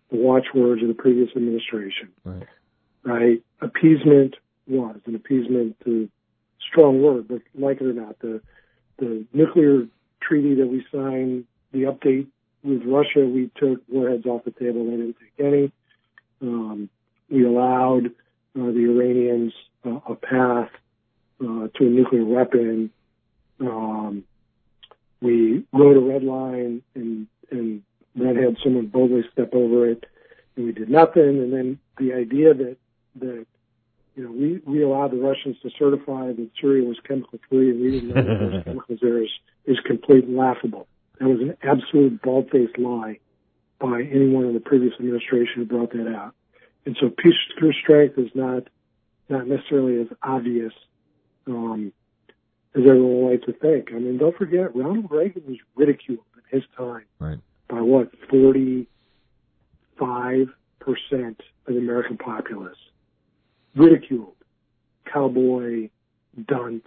the watchwords of the previous administration. Right. Right? Appeasement was, and appeasement is a strong word, but like it or not, the the nuclear treaty that we signed, the update with Russia, we took warheads off the table. They didn't take any. Um, we allowed uh, the Iranians uh, a path uh, to a nuclear weapon. Um, we wrote a red line and, and then had someone boldly step over it, and we did nothing. And then the idea that, that you know, we, we allowed the Russians to certify that Syria was chemical free and we didn't know that there was chemicals there is, is completely laughable. That was an absolute bald-faced lie by anyone in the previous administration who brought that out. And so peace through strength is not not necessarily as obvious um, as everyone likes to think. I mean, don't forget, Ronald Reagan was ridiculed at his time right. by, what, forty-five percent of the American populace. Ridiculed. Cowboy, dunce.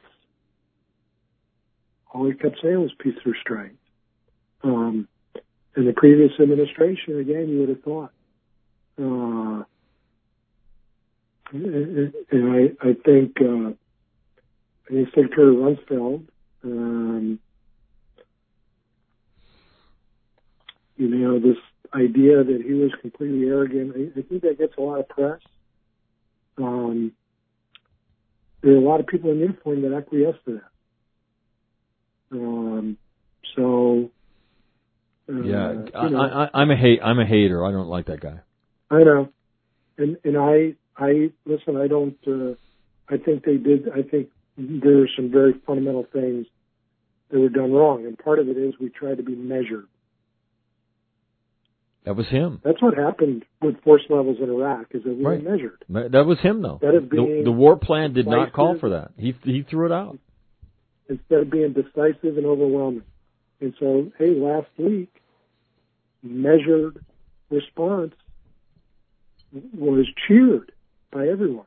All he kept saying was peace through strength. Um, in the previous administration, again, you would have thought. Uh, and, and I, I think, uh, I think Secretary Rumsfeld, um, you know, this idea that he was completely arrogant, I, I think that gets a lot of press. Um, there are a lot of people in uniform that acquiesce to that. Um, so, uh, yeah, I, you know, I, I'm a hate. I'm a hater. I don't like that guy. I know, and and I I listen. I don't. Uh, I think they did. I think there are some very fundamental things that were done wrong, and part of it is we tried to be measured. That was him. That's what happened with force levels in Iraq, is that we right. were measured. That was him, though. Instead of being the, the war plan did decisive, not call for that. He he threw it out. Instead of being decisive and overwhelming. And so, hey, last week, measured response was cheered by everyone.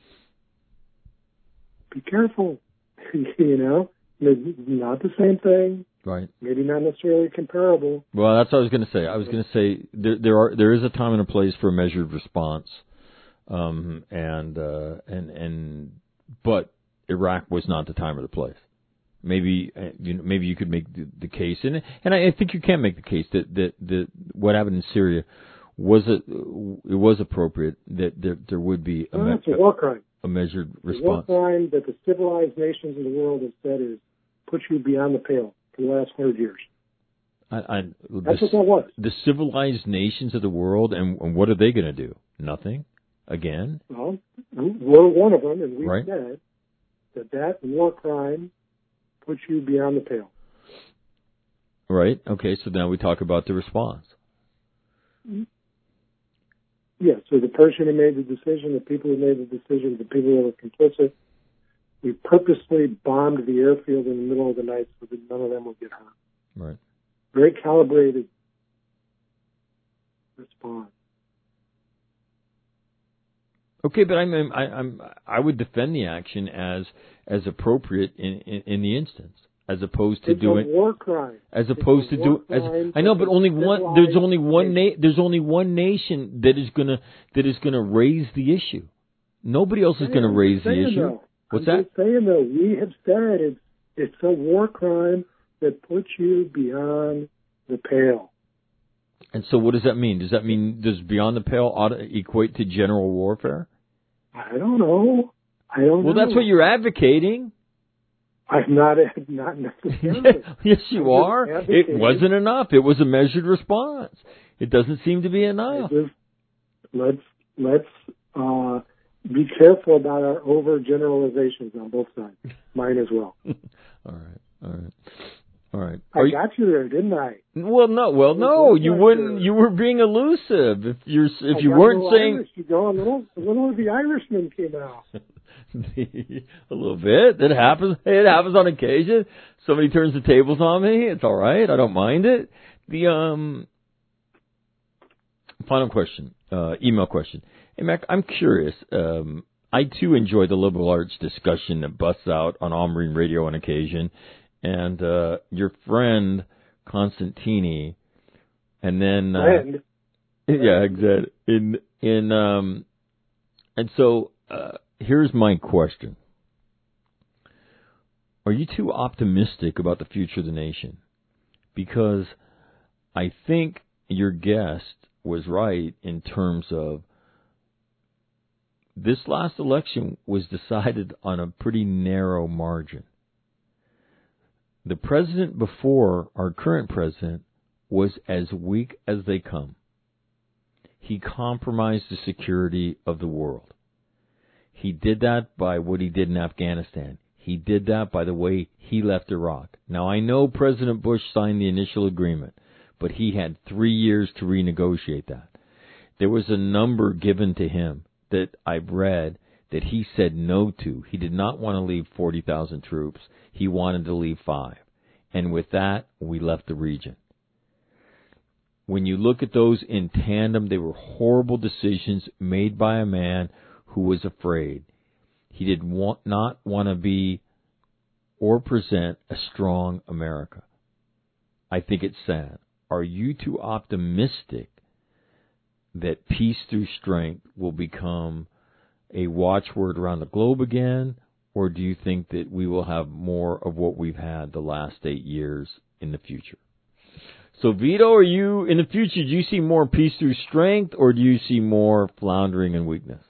Be careful, you know. Not the same thing. Right. Maybe not necessarily comparable. Well, that's what I was going to say. I was going to say there there are there is a time and a place for a measured response, um, and uh, and and but Iraq was not the time or the place. Maybe uh, you know maybe you could make the, the case, and and I, I think you can make the case that that, that what happened in Syria was a, it was appropriate, that there there would be a, well, me- it's a war crime. A measured response. The war crime that the civilized nations of the world have said is put you beyond the pale for the last hundred years. I, I, That's the, what that was. The civilized nations of the world, and, and what are they going to do? Nothing. Again. Well, we're one of them, and we right. said that that war crime puts you beyond the pale. Right. Okay. So now we talk about the response. Yeah. So the person who made the decision, the people who made the decision, the people who were complicit, we purposely bombed the airfield in the middle of the night so that none of them would get hurt. Right. Very calibrated response. Okay, but I'm, I'm, I'm, I would defend the action as as appropriate in, in, in the instance, as opposed to it's doing a war crime. As opposed to do, as I know, but only one. There's only one. Na- there's only one nation that is gonna that is gonna raise the issue. Nobody else is gonna raise the issue. Though. What's I'm that? Just saying though, we have said it's it's a war crime that puts you beyond the pale. And so, what does that mean? Does that mean does beyond the pale ought to equate to general warfare? I don't know. I don't well, know. Well, that's what you're advocating. I'm not, not necessarily. Yes, you I'm are. It wasn't enough. It was a measured response. It doesn't seem to be enough. Just, let's let's uh, be careful about our overgeneralizations on both sides. Mine as well. all right. All right. All right. I Are got you, you there, didn't I? Well, no. Well, no. You wouldn't. Sure. You were being elusive. If you're, if I you weren't saying, Irish, you go a little, a little of the Irishman came out. A little bit. It happens. It happens on occasion. Somebody turns the tables on me. It's all right. I don't mind it. The um. Final question. Uh, email question. Hey, Mac. I'm curious. Um, I too enjoy the liberal arts discussion that busts out on Omri Radio on occasion. And uh, your friend Constantini, and then uh, friend. Yeah, exactly. In in um, and so uh, here's my question: are you too optimistic about the future of the nation? Because I think your guest was right in terms of this last election was decided on a pretty narrow margin. The president before our current president was as weak as they come. He compromised the security of the world. He did that by what he did in Afghanistan. He did that by the way he left Iraq. Now, I know President Bush signed the initial agreement, but he had three years to renegotiate that. There was a number given to him that I've read that he said no to. He did not want to leave forty thousand troops. He wanted to leave five. And with that, we left the region. When you look at those in tandem, they were horrible decisions made by a man who was afraid. He did want, not want to be or present a strong America. I think it's sad. Are you too optimistic that peace through strength will become a watchword around the globe again, or do you think that we will have more of what we've had the last eight years in the future? So, Vito, are you, in the future, do you see more peace through strength, or do you see more floundering and weakness?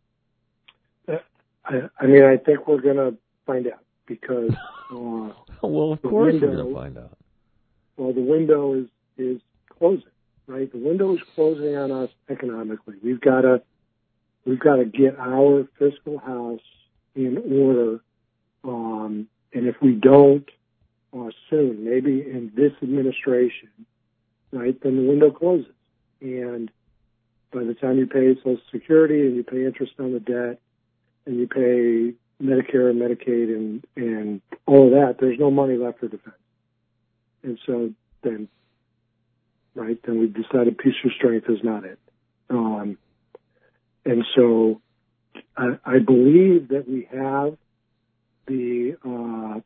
I, I mean, I think we're going to find out because... Uh, well, of course window, we're going to find out. Well, the window is, is closing, right? The window is closing on us economically. We've got to we've got to get our fiscal house in order, um, and if we don't uh, soon, maybe in this administration, right, then the window closes. And by the time you pay Social Security and you pay interest on the debt and you pay Medicare and Medicaid and, and all of that, there's no money left for defense. And so then, right, then we've decided peace through strength is not it. Um, and so I, I believe that we have the uh,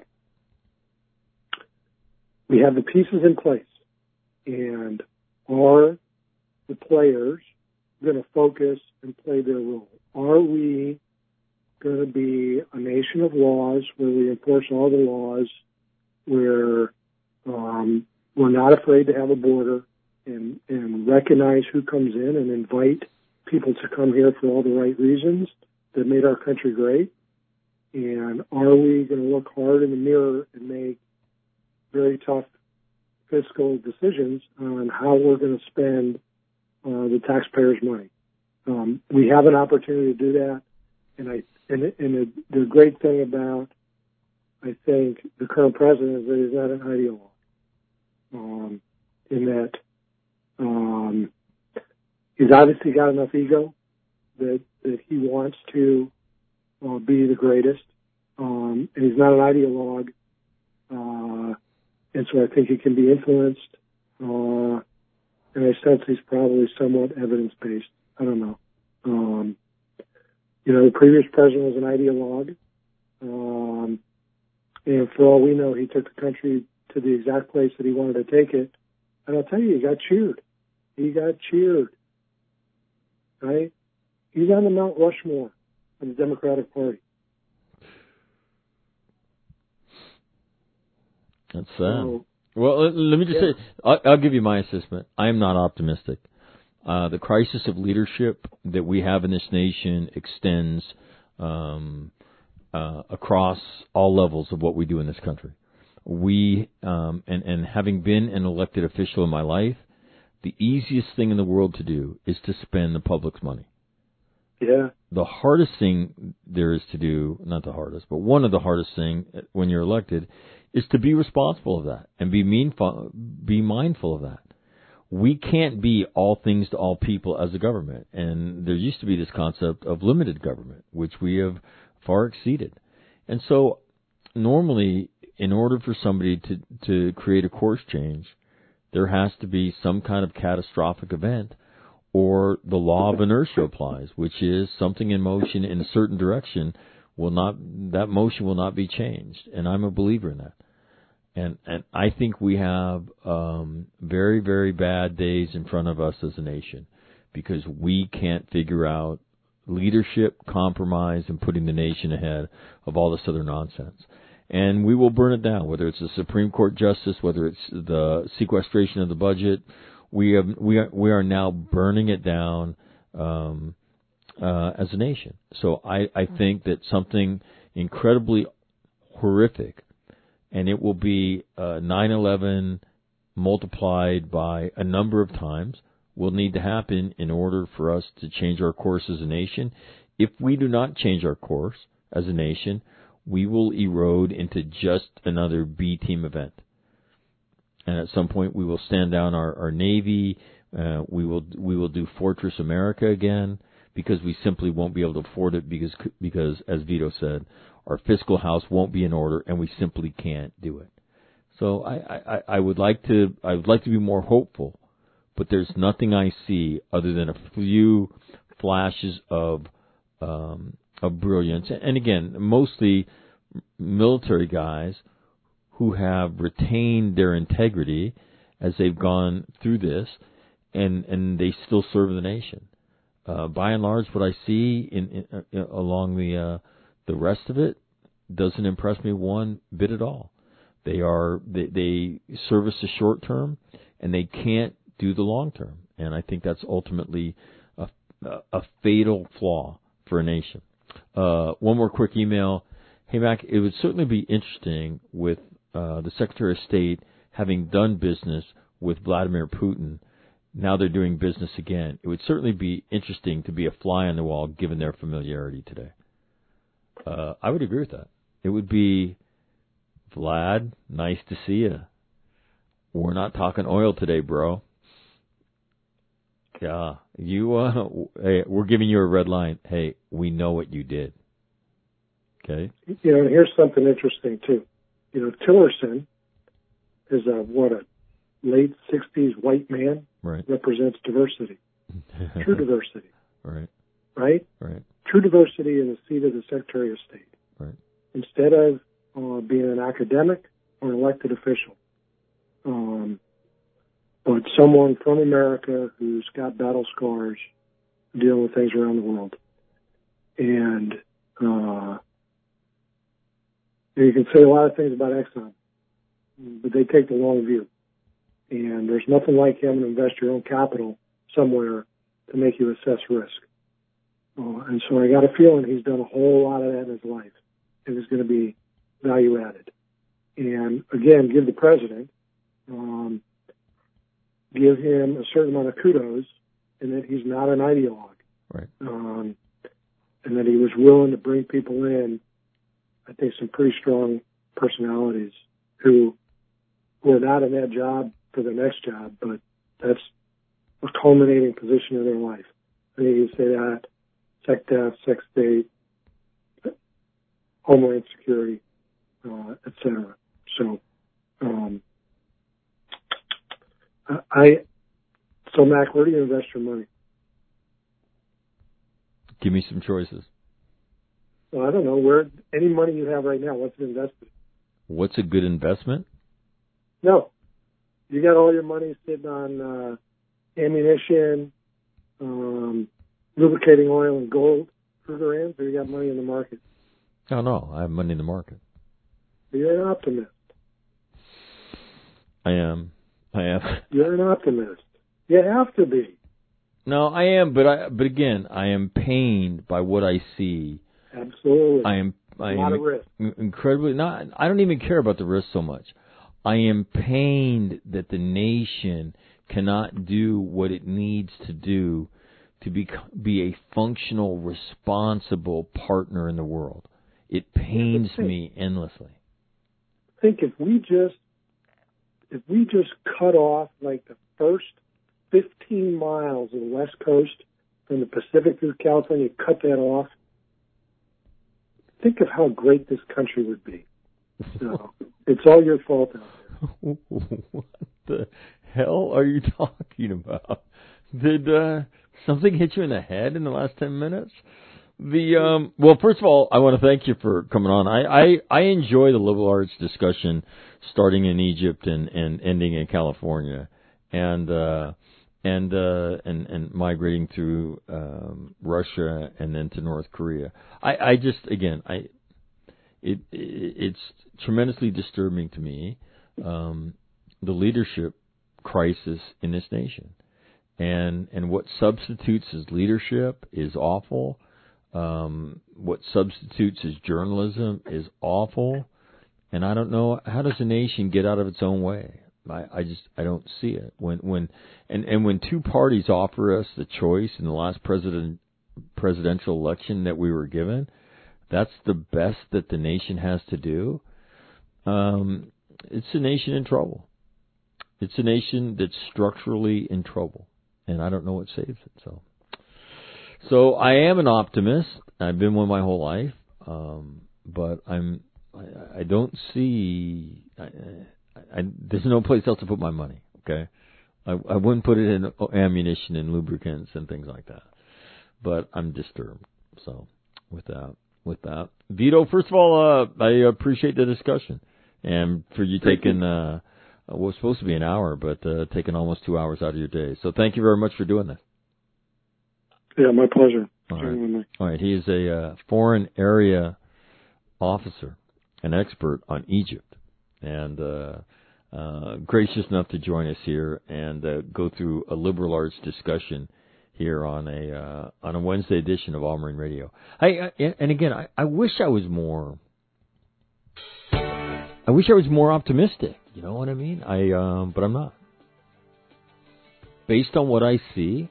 we have the pieces in place, and are the players going to focus and play their role? Are we going to be a nation of laws where we enforce all the laws, where um, we're not afraid to have a border and, and recognize who comes in and invite people to come here for all the right reasons that made our country great? And are we going to look hard in the mirror and make very tough fiscal decisions on how we're going to spend uh, the taxpayers' money? Um, we have an opportunity to do that, and I and, and the, the great thing about, I think, the current president is that he's not an ideologue. Um, in that um, he's obviously got enough ego that that he wants to uh, be the greatest, um, and he's not an ideologue, uh, and so I think he can be influenced. Uh, and I sense he's probably somewhat evidence-based. I don't know. Um, you know, the previous president was an ideologue, um, and for all we know, he took the country to the exact place that he wanted to take it. And I'll tell you, he got cheered. He got cheered. Right? He's on the Mount Rushmore of the Democratic Party. That's sad. So, well, let me just yeah. say, I'll, I'll give you my assessment. I am not optimistic. Uh, the crisis of leadership that we have in this nation extends um, uh, across all levels of what we do in this country. We, um, and, and having been an elected official in my life, the easiest thing in the world to do is to spend the public's money. Yeah. The hardest thing there is to do, not the hardest, but one of the hardest things when you're elected is to be responsible of that and be meanful, be mindful of that. We can't be all things to all people as a government. And there used to be this concept of limited government, which we have far exceeded. And so normally, in order for somebody to, to create a course change, there has to be some kind of catastrophic event, or the law of inertia applies, which is something in motion in a certain direction will not, that motion will not be changed. And I'm a believer in that. And and I think we have um, very, very bad days in front of us as a nation because we can't figure out leadership, compromise, and putting the nation ahead of all this other nonsense. And we will burn it down, whether it's the Supreme Court justice, whether it's the sequestration of the budget. We have we are we are now burning it down um, uh, as a nation. So I, I think that something incredibly horrific, and it will be uh, nine eleven multiplied by a number of times, will need to happen in order for us to change our course as a nation. If we do not change our course as a nation, we will erode into just another B-team event. And at some point, we will stand down our, our Navy. Uh, we will we will do Fortress America again because we simply won't be able to afford it because because as Vito said, our fiscal house won't be in order, and we simply can't do it. So I, I, I would like to I would like to be more hopeful, but there's nothing I see other than a few flashes of um, of brilliance, and again, mostly military guys who have retained their integrity as they've gone through this, and, and they still serve the nation. Uh, by and large, what I see in, in, in along the uh, the rest of it doesn't impress me one bit at all. They are they, they service the short term, and they can't do the long term, and I think that's ultimately a, a fatal flaw for a nation. Uh, one more quick email. Hey, Mac, it would certainly be interesting with uh, the Secretary of State having done business with Vladimir Putin. Now they're doing business again. It would certainly be interesting to be a fly on the wall given their familiarity today. Uh, I would agree with that. It would be, Vlad, nice to see you. We're not talking oil today, bro. Yeah, you. Uh, hey, we're giving you a red line. Hey, we know what you did. Okay. You know, here's something interesting too. You know, Tillerson is a what a late sixties white man. Right. Represents diversity. True diversity. Right. Right. Right. True diversity in the seat of the Secretary of State. Right. Instead of uh, being an academic or an elected official. Um, but someone from America who's got battle scars dealing with things around the world. And uh, you can say a lot of things about Exxon, but they take the long view. And there's nothing like having to invest your own capital somewhere to make you assess risk. Uh, and so I got a feeling he's done a whole lot of that in his life. And it's going to be value added. And again, give the president, um, give him a certain amount of kudos in that he's not an ideologue. Right. Um, and that he was willing to bring people in, I think, some pretty strong personalities who, who are not in that job for the next job, but that's a culminating position in their life. I think you say that, SecDef, SecState, Homeland Security, uh, et cetera. So, um, I, so Mac, where do you invest your money? Give me some choices. Well, I don't know. Where, any money you have right now, what's it invested? What's a good investment? No. You got all your money sitting on uh, ammunition, um, lubricating oil and gold, further ends, or you got money in the market? Oh, no. I have money in the market. You're an optimist. I am. I am. You're an optimist. You have to be. No, I am, but I. But again, I am pained by what I see. Absolutely. I am. I a lot am of risk. Incredibly. Not. I don't even care about the risk so much. I am pained that the nation cannot do what it needs to do to be be a functional, responsible partner in the world. It pains yeah, me endlessly. Think if we just if we just cut off like the first fifteen miles of the West Coast from the Pacific through California, cut that off. Think of how great this country would be. So, it's all your fault out there. What the hell are you talking about? Did uh, something hit you in the head in the last ten minutes? The um, well, first of all, I want to thank you for coming on. I, I, I enjoy the liberal arts discussion, starting in Egypt and, and ending in California, and uh, and uh, and and migrating through um, Russia and then to North Korea. I, I just again, I it, it it's tremendously disturbing to me, um, the leadership crisis in this nation, and and what substitutes as leadership is awful. Um, what substitutes as journalism is awful, and I don't know, how does a nation get out of its own way? I, I just I don't see it. When when and, and when two parties offer us the choice in the last president presidential election that we were given, that's the best that the nation has to do. Um, it's a nation in trouble. It's a nation that's structurally in trouble, and I don't know what saves it. So. So I am an optimist. I've been one my whole life, um, but I'm. I, I don't see. I, I, I, there's no place else to put my money. Okay, I, I wouldn't put it in ammunition and lubricants and things like that. But I'm disturbed. So with that, with that, Vito. First of all, uh, I appreciate the discussion and for you taking. Uh, what was supposed to be an hour, but uh, taking almost two hours out of your day. So thank you very much for doing this. Yeah, my pleasure. All right. All right. He is a uh, foreign area officer, an expert on Egypt, and uh, uh, gracious enough to join us here and uh, go through a liberal arts discussion here on a uh, on a Wednesday edition of All Marine Radio. I, I and again, I, I wish I was more. I wish I was more optimistic. You know what I mean? I um, but I'm not. Based on what I see.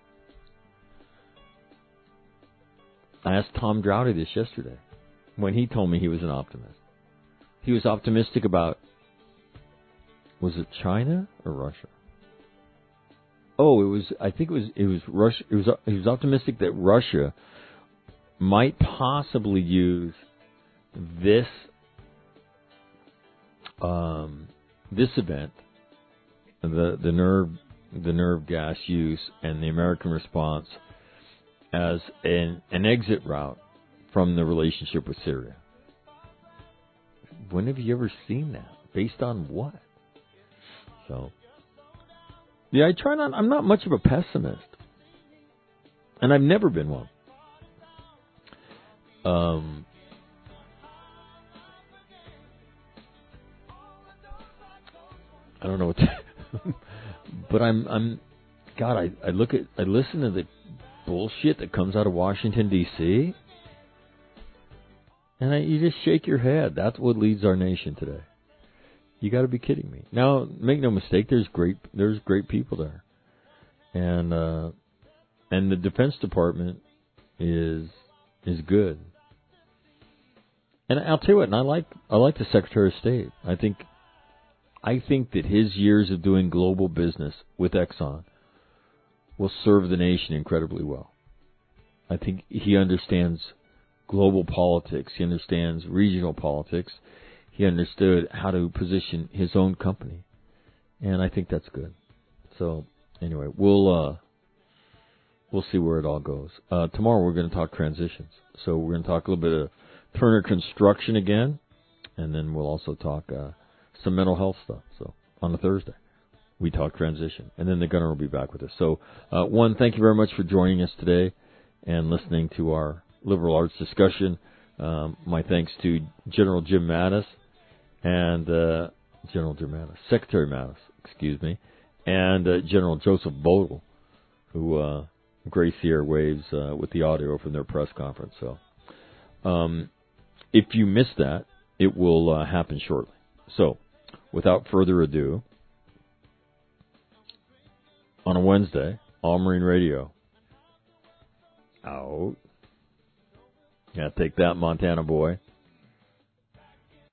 I asked Tom Droughty this yesterday when he told me he was an optimist. He was optimistic about, was it China or Russia? Oh, it was. I think it was. It was Russia. It was. He was optimistic that Russia might possibly use this um, this event, the the nerve the nerve gas use and the American response, as an, an exit route from the relationship with Syria. When have you ever seen that? Based on what? So, yeah, I try not. I'm not much of a pessimist, and I've never been one. Um, I don't know what, to, but I'm. I'm. God, I, I look at. I listen to the bullshit that comes out of Washington, D C, and I, you just shake your head. That's what leads our nation today. You got to be kidding me. Now, make no mistake. There's great. There's great people there, and uh, and the Defense Department is is good. And I'll tell you what. And I like I like the Secretary of State. I think I think that his years of doing global business with Exxon will serve the nation incredibly well. I think he understands global politics. He understands regional politics. He understood how to position his own company, and I think that's good. So, anyway, we'll uh, we'll see where it all goes. Uh, tomorrow we're going to talk transitions. So we're going to talk a little bit of Turner Construction again, and then we'll also talk uh, some mental health stuff. So on a Thursday, we talk transition, and then the gunner will be back with us. So, uh, one, thank you very much for joining us today and listening to our liberal arts discussion. Um, my thanks to General Jim Mattis and uh, General Jim Mattis, Secretary Mattis, excuse me, and uh, General Joseph Bodel, who uh, graced the airwaves uh, with the audio from their press conference. So, um, if you missed that, it will uh, happen shortly. So, without further ado, on a Wednesday, All Marine Radio. Out. Yeah, take that, Montana boy.